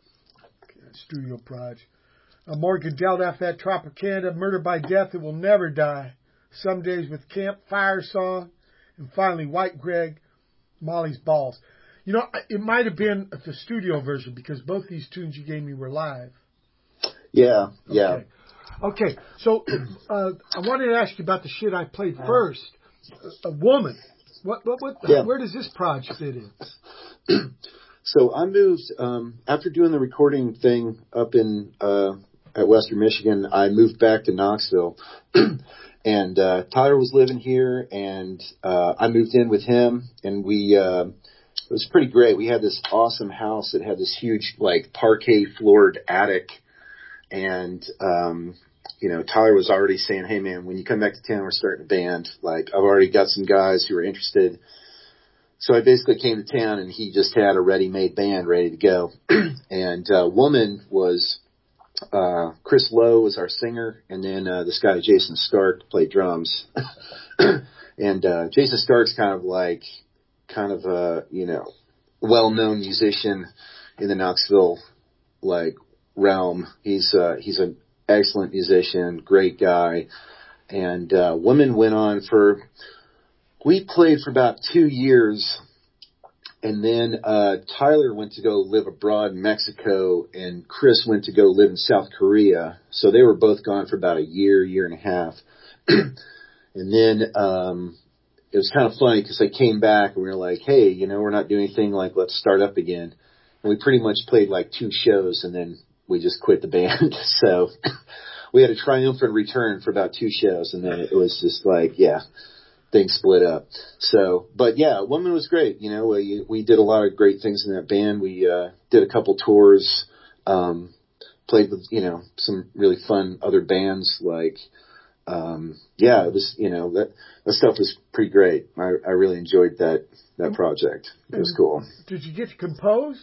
Studio project. Morgan Geldof at Tropicana, Murder by Death, It Will Never Die. Some Days with Campfire Song. And finally, White Greg, Molly's Balls. You know, it might have been the studio version because both these tunes you gave me were live. Yeah, yeah. Okay, so I wanted to ask you about the shit I played first. A Woman. Where does this project fit in? So I moved after doing the recording thing up in at Western Michigan. I moved back to Knoxville, and Tyler was living here, and I moved in with him, and it was pretty great. We had this awesome house that had this huge like parquet floored attic. And, Tyler was already saying, hey man, when you come back to town, we're starting a band. Like I've already got some guys who are interested. So I basically came to town and he just had a ready-made band ready to go. And, Woman was, Chris Lowe was our singer. And then, this guy, Jason Stark, played drums. And, Jason Stark's kind of a, well-known musician in the Knoxville, realm. He's an excellent musician, great guy. And Woman went on we played for about 2 years, and then Tyler went to go live abroad in Mexico, and Chris went to go live in South Korea. So they were both gone for about a year and a half. And then it was kind of funny because they came back and we were like, hey, we're not doing anything, let's start up again. And we pretty much played 2 shows, and then we just quit the band. So we had a triumphant return for about 2 shows, and then it was just things split up. So, but yeah, Woman was great. We did a lot of great things in that band. We did a couple tours, played with, some really fun other bands. It was, that stuff was pretty great. I really enjoyed that project. It was cool. Did you get to compose?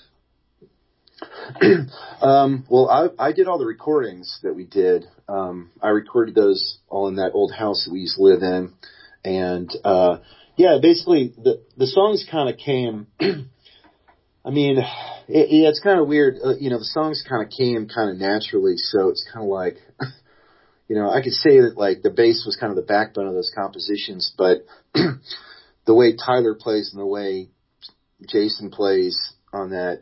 Well, I did all the recordings that we did. I recorded those all in that old house that we used to live in. And, basically the songs kind of came, I mean, it's kind of weird. The songs kind of came kind of naturally. So it's kind of like, I could say that the bass was kind of the backbone of those compositions, but the way Tyler plays and the way Jason plays on that,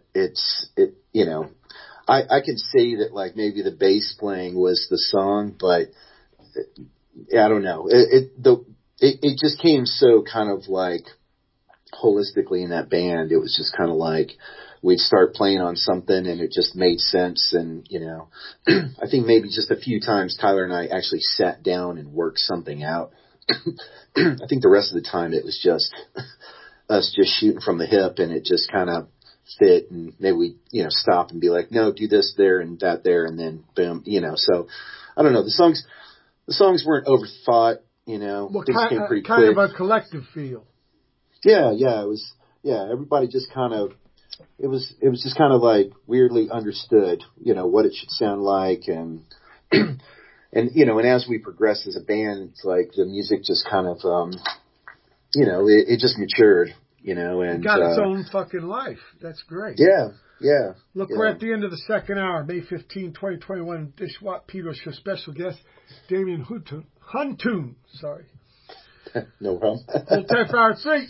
I can say that maybe the bass playing was the song, but I don't know. It just came so kind of holistically in that band. It was just kind of we'd start playing on something and it just made sense. And, I think maybe just a few times Tyler and I actually sat down and worked something out. I think the rest of the time it was just us just shooting from the hip, and it just kind of fit, and maybe we, stop and be like, no, do this there and that there, and then boom, so I don't know. The songs weren't overthought, Well, things came pretty kind quick. of a collective feel. Yeah, it was, everybody just kind of, it was just kind of weirdly understood, what it should sound like. And, and and as we progressed as a band, it's like the music just kind of, it just matured, and it got its own fucking life. That's great. Yeah. Look, we're at the end of the second hour, May 15, 2021. Dishwat Pedro show special guest, Damien Huntoon. Sorry. No problem. Full 10 hour 3.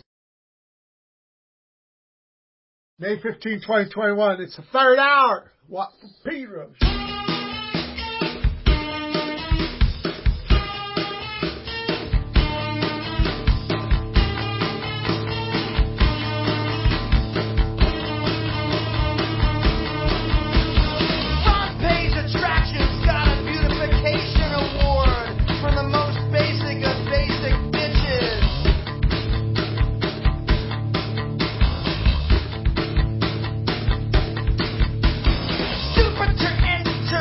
May 15, 2021. It's the third hour. What for Pedro? Super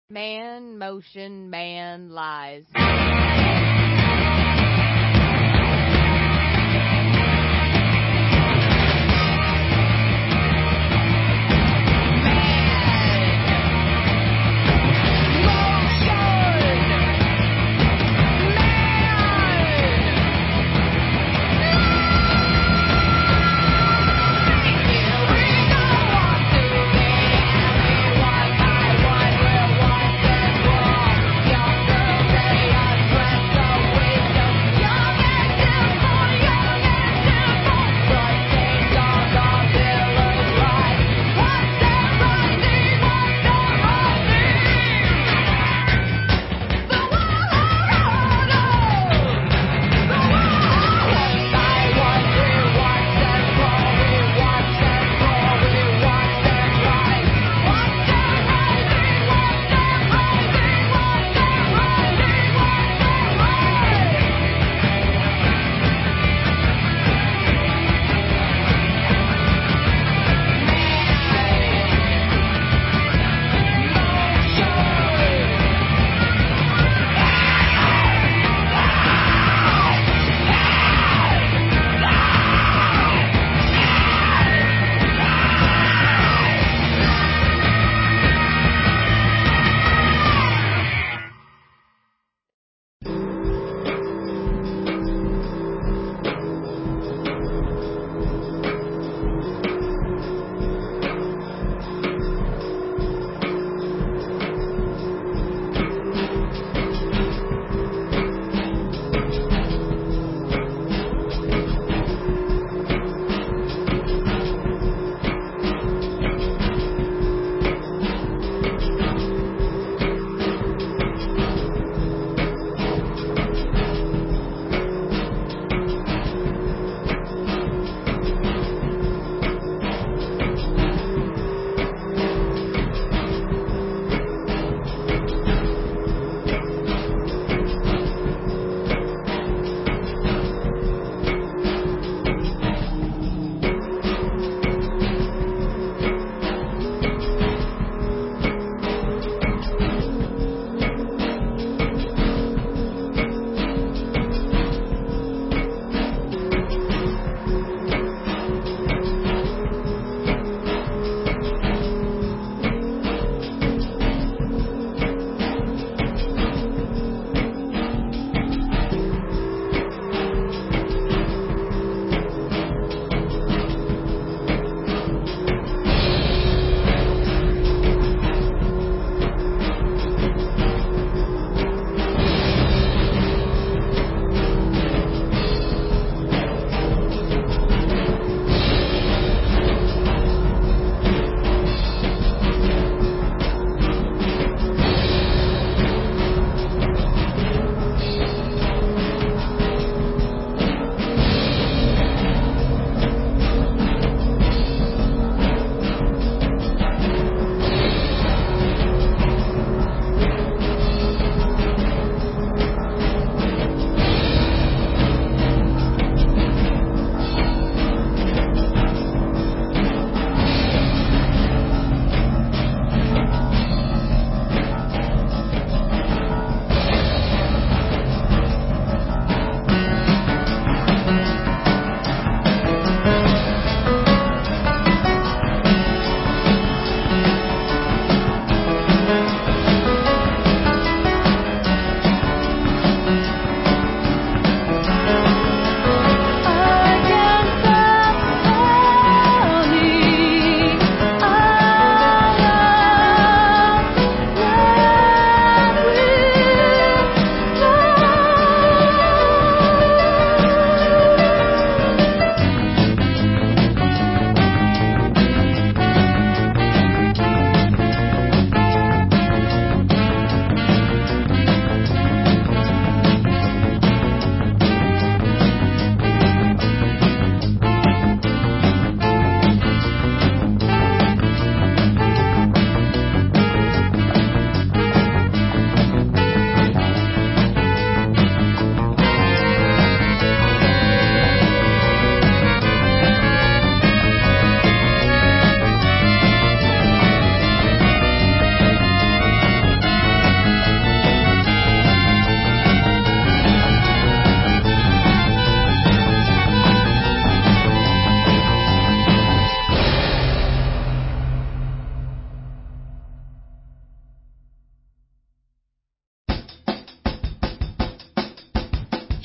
Man, motion, man, lies. Young girls, they undress so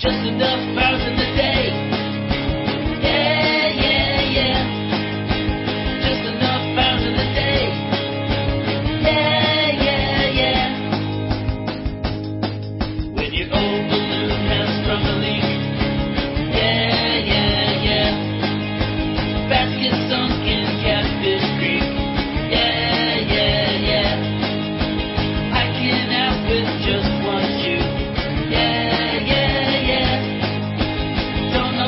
Just enough hours in the day. Yeah, yeah, yeah. Just enough hours in the day. Yeah, yeah, yeah. When your old balloon has sprung a leak. Yeah, yeah, yeah. Basket sunk in Catfish Creek. Yeah, yeah, yeah. Hiking out with just one shoe. Yeah, yeah, yeah. Don't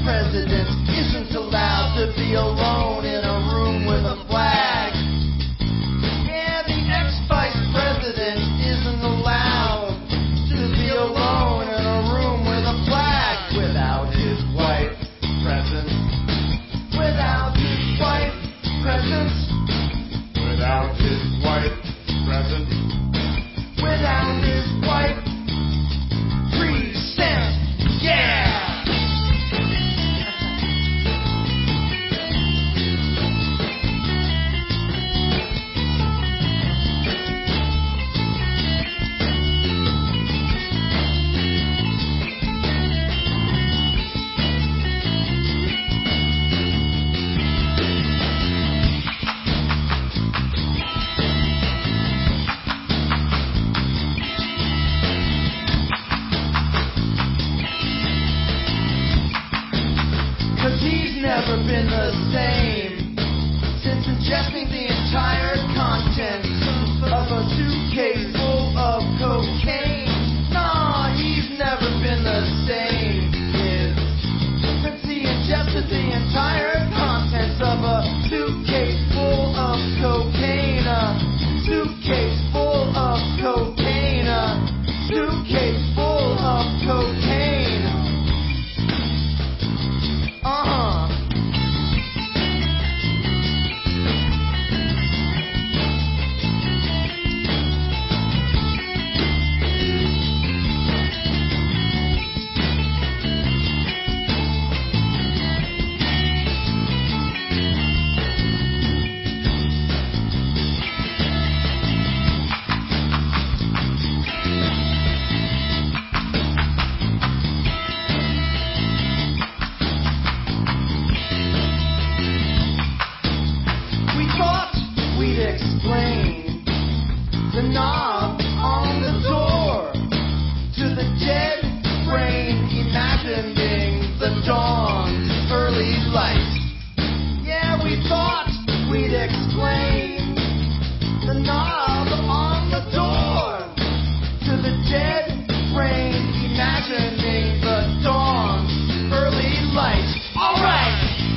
president isn't allowed to be alone in a room with a flag. Yeah, the ex-vice president isn't allowed to be alone in a room with a flag without his wife present. Without his wife present. Without his wife present. Without his wife present. Yeah! Never been the same since ingesting the entire contents of a suitcase full of cocaine. Nah, he's never been the same since he ingested the entire contents of a suitcase full of cocaine. A suitcase full of cocaine. A suitcase full of cocaine. Explain the knob on the door to the dead brain imagining the dawn's early light. Yeah, we thought we'd explain the knob on the door to the dead brain imagining the dawn's early light. All right.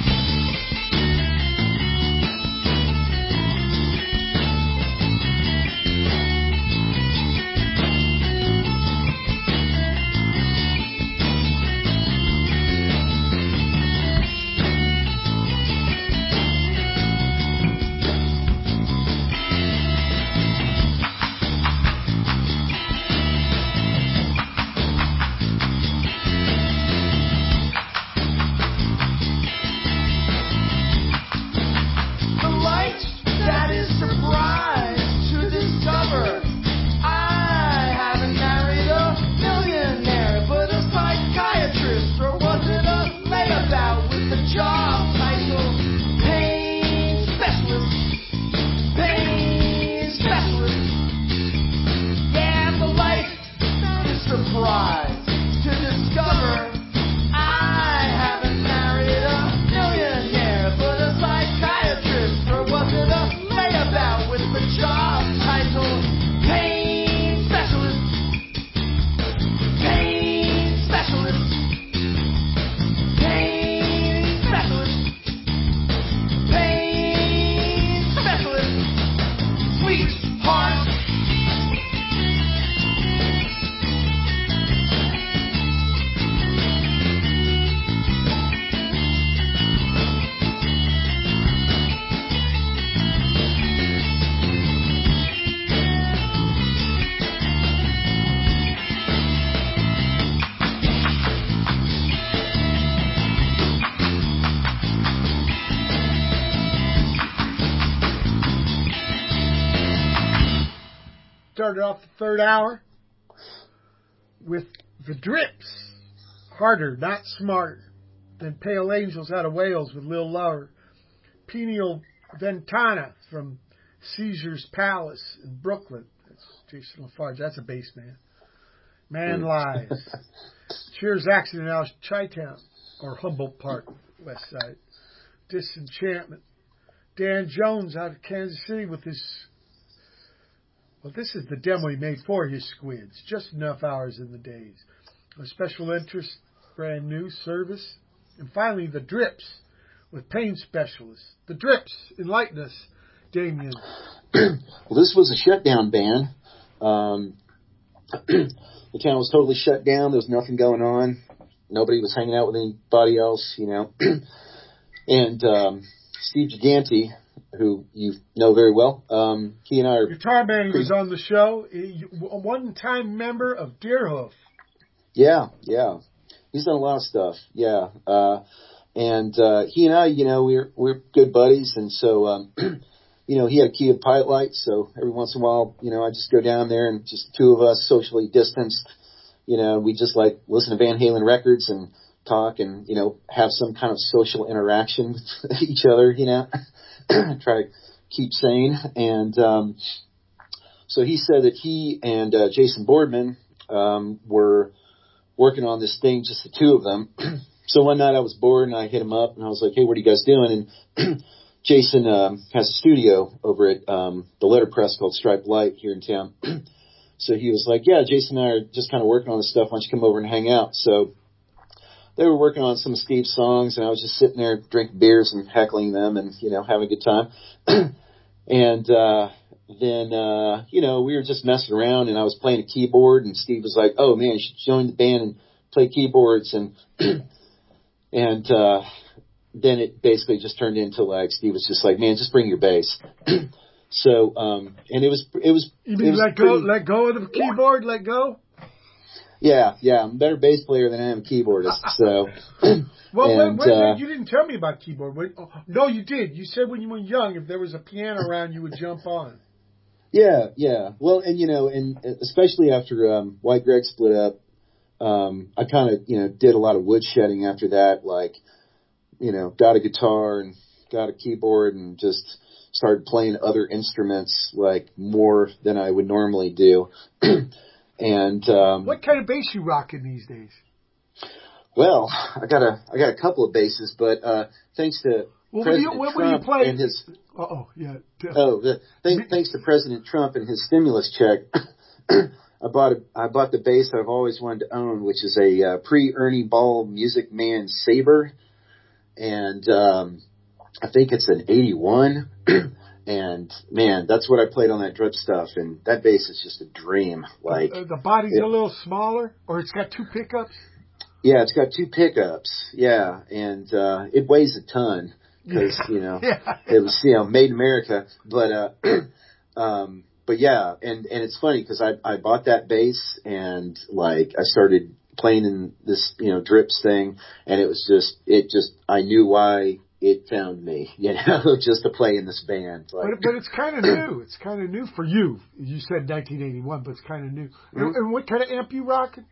Started off the third hour with the Drips, Harder, Not Smarter. Then Pale Angels Out of Wales with Lil Lover. Penial Ventana from Caesar's Palace in Brooklyn. That's Jason LaFarge. That's a bass man. Man Lies. Cheers Accident out of Chi-Town or Humboldt Park, West Side. Disenchantment. Dan Jones out of Kansas City with his... Well, this is the demo he made for his squids. Just enough hours in the days. A special interest, brand new service. And finally, the Drips with pain specialists. The Drips, enlighten us, Damien. Well, this was a shutdown band. The town was totally shut down. There was nothing going on. Nobody was hanging out with anybody else, you know. And Steve Gigante, who you know very well, he and I are... Guitar man who was on the show, a one-time member of Deerhoof. Yeah. He's done a lot of stuff, yeah. And he and I, you know, we're good buddies, and so... you know, he had a Kia Pilot Light, so every once in a while, you know, I just go down there and just the two of us, socially distanced, you know, we just like listen to Van Halen records and talk and, you know, have some kind of social interaction with each other, you know, try to keep sane. And so he said that he and Jason Boardman were working on this thing, just the two of them. So one night I was bored and I hit him up and I was like, hey, what are you guys doing? And Jason has a studio over at the letterpress called Striped Light here in town. So he was like, yeah, Jason and I are just kind of working on this stuff. Why don't you come over and hang out? So they were working on some of Steve's songs, and I was just sitting there drinking beers and heckling them and, you know, having a good time. And then, you know, we were just messing around, and I was playing a keyboard, and Steve was like, oh, man, you should join the band and play keyboards. And then it basically just turned into like Steve was just like, man, just bring your bass. So and it was you mean let go of the keyboard, let go? Yeah, I'm a better bass player than I am a keyboardist. So well, wait, you didn't tell me about keyboard. No, you did. You said when you were young, if there was a piano around, you would jump on. Yeah. Well, and you know, and especially after White Greg split up, I kind of, you know, did a lot of woodshedding after that, like, you know, got a guitar and got a keyboard and just started playing other instruments like more than I would normally do. And what kind of bass you rocking these days? Well, I got a couple of basses, but thanks to President Trump and his thanks to President Trump and his stimulus check, I bought the bass that I've always wanted to own, which is a pre-Ernie Ball Music Man Sabre. And I think it's an 81. And, man, that's what I played on that Drip stuff. And that bass is just a dream. Like the body's a little smaller, or it's got two pickups? Yeah, it's got two pickups. Yeah, and it weighs a ton because, you know, it was, you know, made in America. But yeah, and it's funny because I bought that bass and, like, I started playing in this, you know, Drips thing, and it just I knew why it found me, you know, just to play in this band. Like, but it's kind of new. It's kind of new for you. You said 1981, but it's kind of new. Mm-hmm. And what kind of amp you rocking?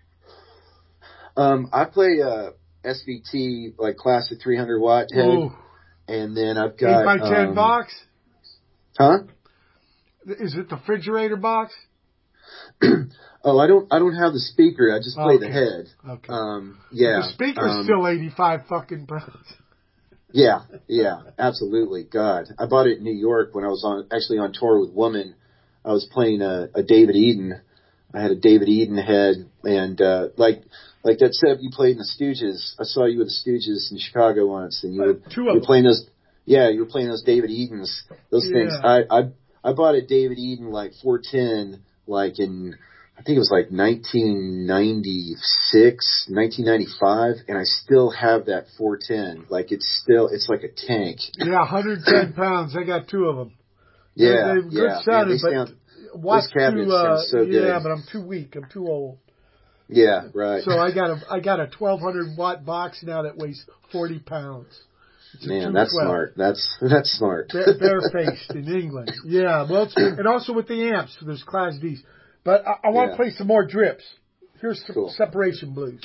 I play SVT, like classic 300 watt head. Ooh. And then I've got 8x10 box. Huh? Is it the refrigerator box? Oh, I don't have the speaker. I just play the head. Okay. Yeah. The speaker's still 85 fucking pounds. Yeah, absolutely. God, I bought it in New York when I was actually on tour with Woman. I was playing a David Eden. I had a David Eden head, and like that setup you played in the Stooges. I saw you with the Stooges in Chicago once, and you were playing those. Yeah, you were playing those David Edens. Those things. I bought a David Eden like 410, like in, I think it was like 1996, 1995, and I still have that 410. Like it's like a tank. Yeah, 110 pounds. I got two of them. Yeah, they're good sounding, but this cabinet sounds so good. Yeah, but I'm too weak. I'm too old. Yeah, right. So I got a 1200 watt box now that weighs 40 pounds. Man, that's smart. That's smart. Barefaced in England. Yeah, well, and also with the amps, there's Class Ds. But I want to play some more Drips. Here's some Separation Blues.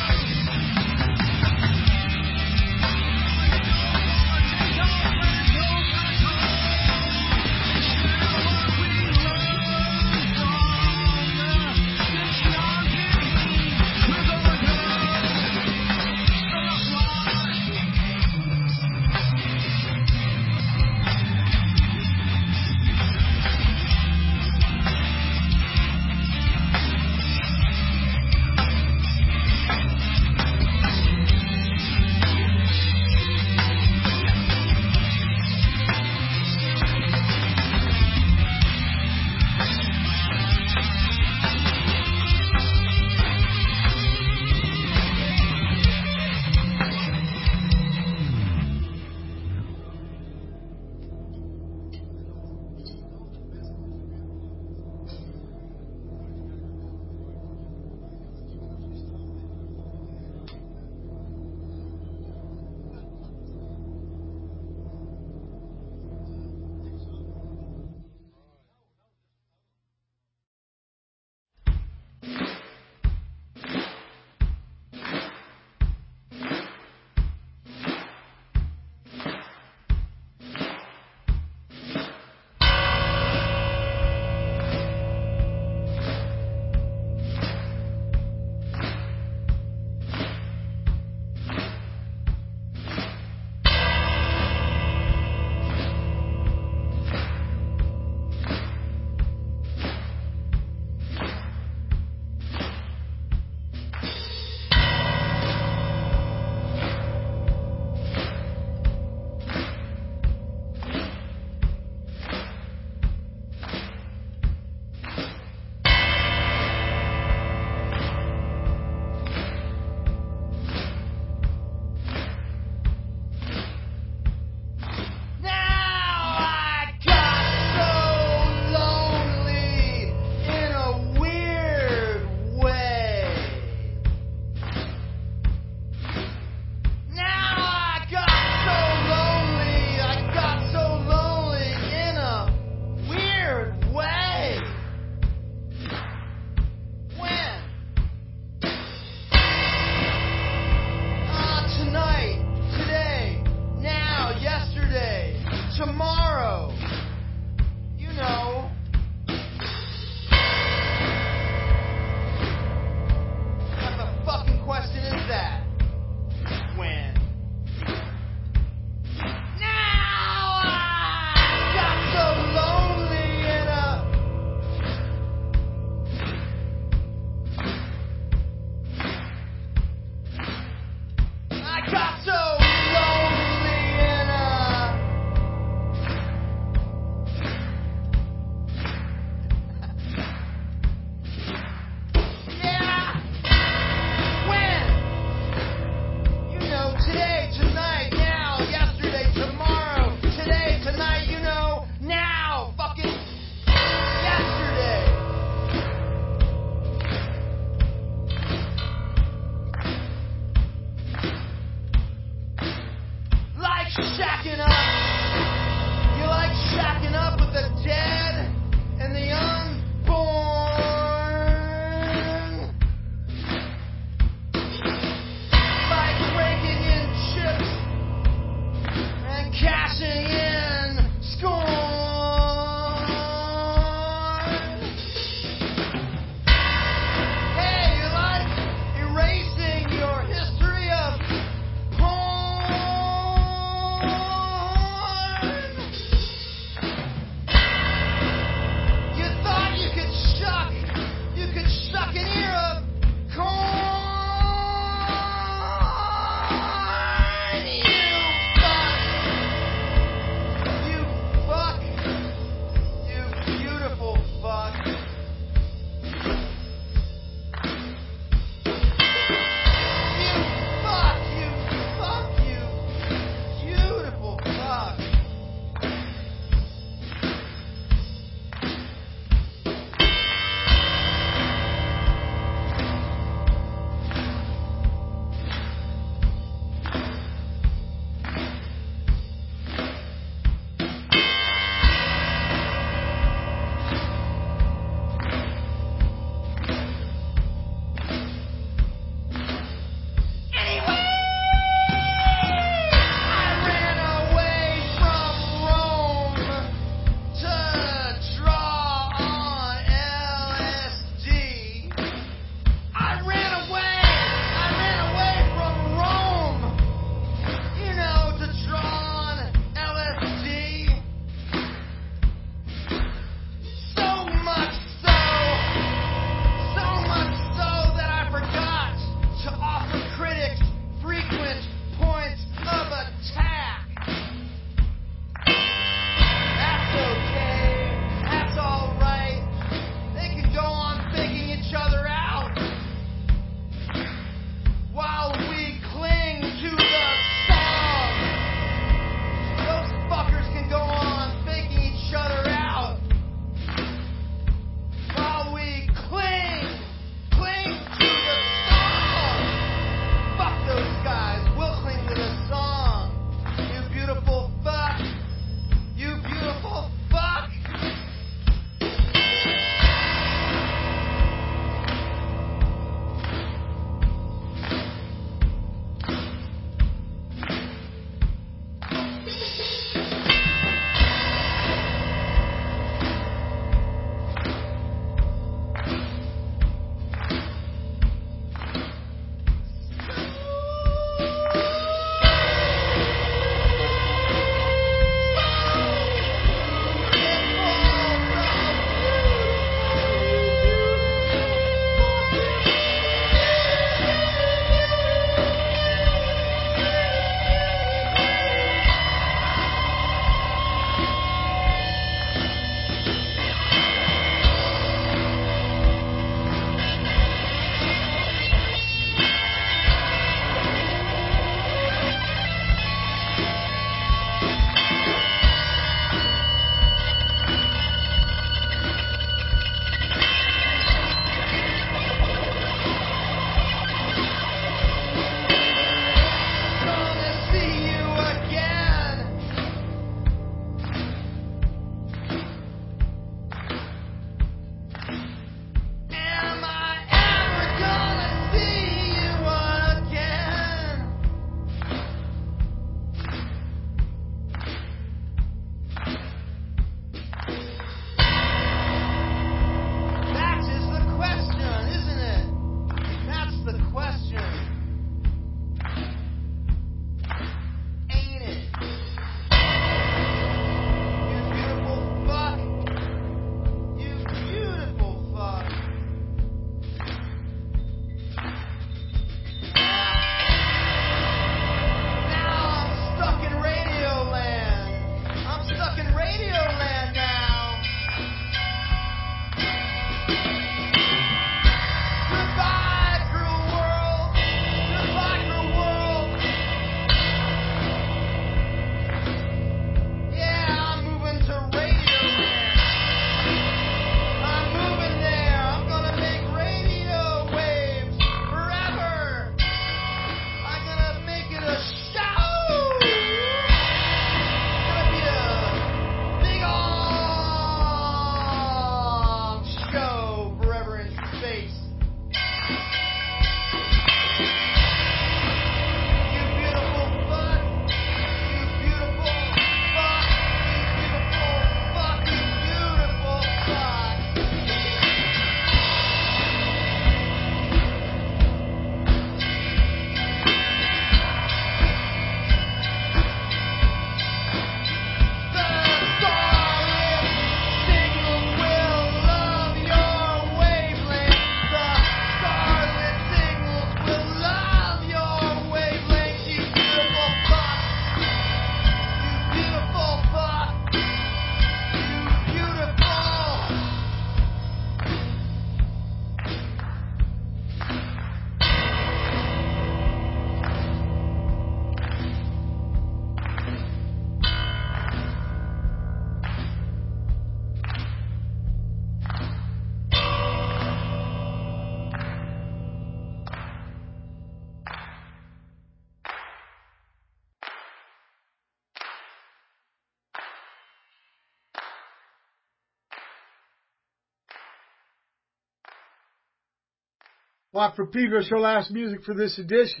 Watt from Pedro Show last music for this edition.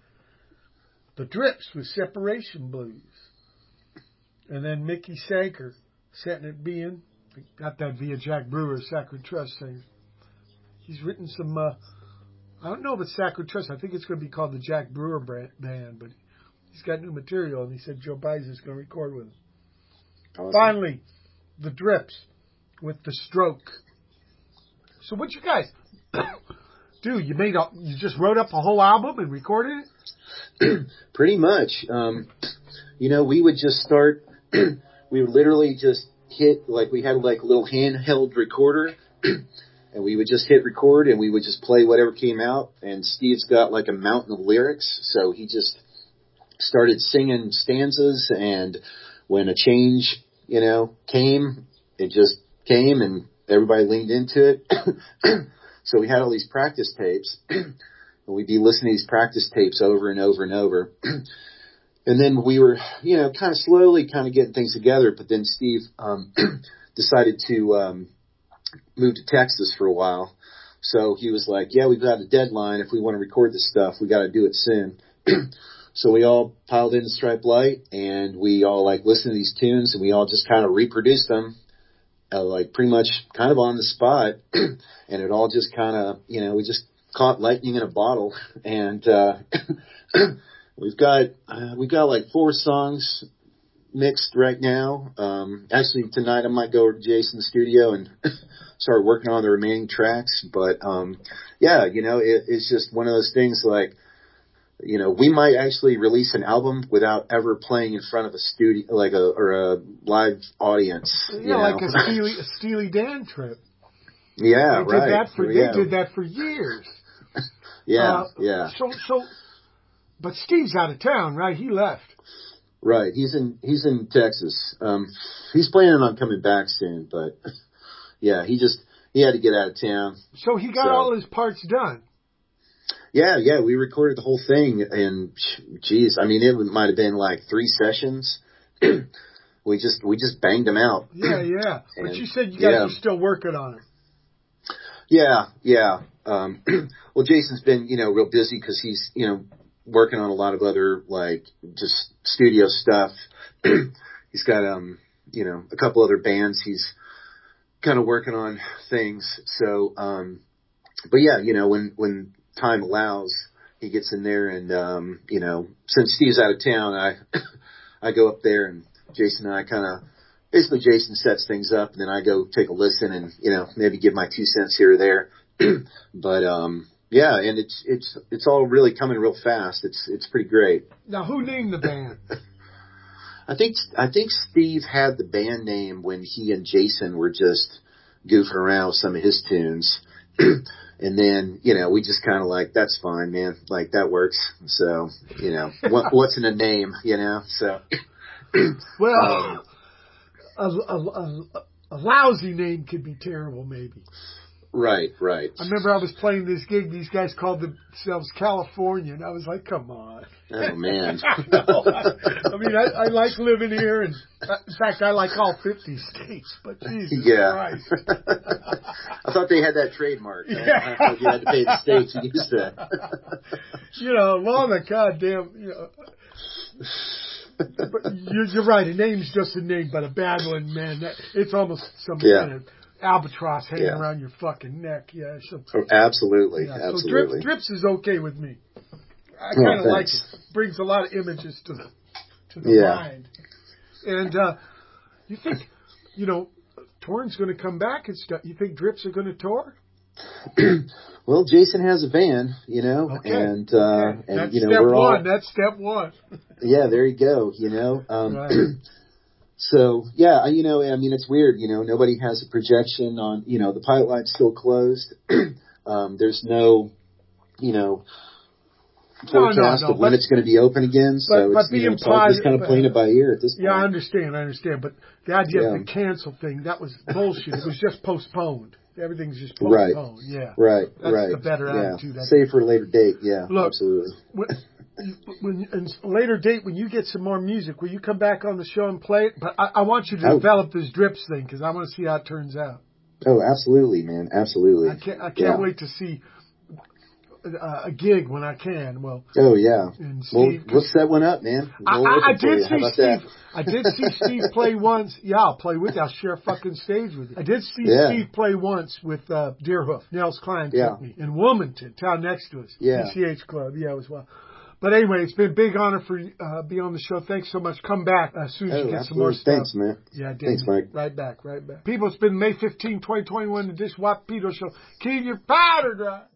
The Drips with Separation Blues. And then Mickey Sanker, Setting It Being. Got that via Jack Brewer, Sacred Trust singer. He's written some, I don't know if it's Sacred Trust. I think it's going to be called the Jack Brewer Band, but he's got new material, and he said Joe Biden is going to record with him. Awesome. Finally, The Drips with The Stroke. So what you guys do? You just wrote up a whole album and recorded it? Pretty much. We would just start, we would literally just hit, we had a little handheld recorder, and we would just hit record, and we would just play whatever came out, and Steve's got a mountain of lyrics, so he just started singing stanzas, and when a change, came, it just came, and everybody leaned into it. So we had all these practice tapes, and we'd be listening to these practice tapes over and over and over. And then we were, kind of slowly getting things together, but then Steve decided to move to Texas for a while. So he was like, yeah, we've got a deadline. If we want to record this stuff, we got to do it soon. So we all piled into Stripe Light, and we all listened to these tunes, and we all just kind of reproduced them, pretty much kind of on the spot. And it all just kind of, we just caught lightning in a bottle. And we've got 4 songs mixed right now. Actually, tonight I might go to Jason's studio and start working on the remaining tracks. But it's just one of those things we might actually release an album without ever playing in front of a studio, or a live audience. Yeah, like a Steely Dan trip. Yeah, they did that for years. Yeah. So, but Steve's out of town, right? He left. Right. He's in Texas. He's planning on coming back soon, but yeah, he had to get out of town. So he got all his parts done. Yeah, we recorded the whole thing, and geez, it might have been 3 sessions. We just banged them out. Yeah. But you said you guys are still working on it. Yeah. Well, Jason's been, real busy because he's, working on a lot of other, just studio stuff. He's got, a couple other bands. He's kind of working on things. So, but yeah, when time allows, he gets in there and, since Steve's out of town, I go up there, and Jason and I basically Jason sets things up, and then I go take a listen and, maybe give my 2 cents here or there. But, yeah, and it's all really coming real fast. It's pretty great. Now, who named the band? I think Steve had the band name when he and Jason were just goofing around with some of his tunes. And then, we just kind of that's fine, man. That works. So, what's in a name, so. Well, a lousy name could be terrible, maybe. Right. I remember I was playing this gig. These guys called themselves California, and I was like, come on. Oh, man. I like living here, and in fact, I like all 50 states, but Jesus Christ. I thought they had that trademark. Yeah. I thought you had to pay the states to use that. Long the goddamn, But you're right. A name's just a name, but a bad one, man. It's almost some kind of albatross hanging around your fucking neck. Yeah. So, absolutely. Yeah. Absolutely. So Drips is okay with me. I kind of like it. Brings a lot of images to the mind. And you think, touring's going to come back and stuff. You think Drips are going to tour? Well, Jason has a van, okay. and that's step one. That's step one. Yeah, there you go. Right. So yeah, it's weird. Nobody has a projection on. The pilot line's still closed. There's no, forecast of when it's going to be open again. So it's just kind of playing it by ear at this point. Yeah, I understand. But the idea of the cancel thing, that was bullshit. It was just postponed. Everything's just postponed. Yeah. Right. That's the better attitude. Save for a later date. Yeah. Look, absolutely. When a later date, when you get some more music, will you come back on the show and play it? But I want you to develop this Drips thing because I want to see how it turns out. Oh, absolutely, man. Absolutely. I can't wait to see a gig when I can. Well, oh yeah, and Steve, we'll set one up, man. I did see Steve. I did see Steve play once. Yeah, I'll play with you. I'll share a fucking stage with you. I did see Steve play once with Deerhoof. Nels Klein took me in Wilmington, town next to us. PCH Club. Yeah, it was well. But anyway, it's been a big honor for be on the show. Thanks so much. Come back as soon as you get some more stuff. Thanks, man. Yeah, thanks, Mike. Right back. People, it's been May 15, 2021, the Dish Wap Pedo Show. Keep your powder dry.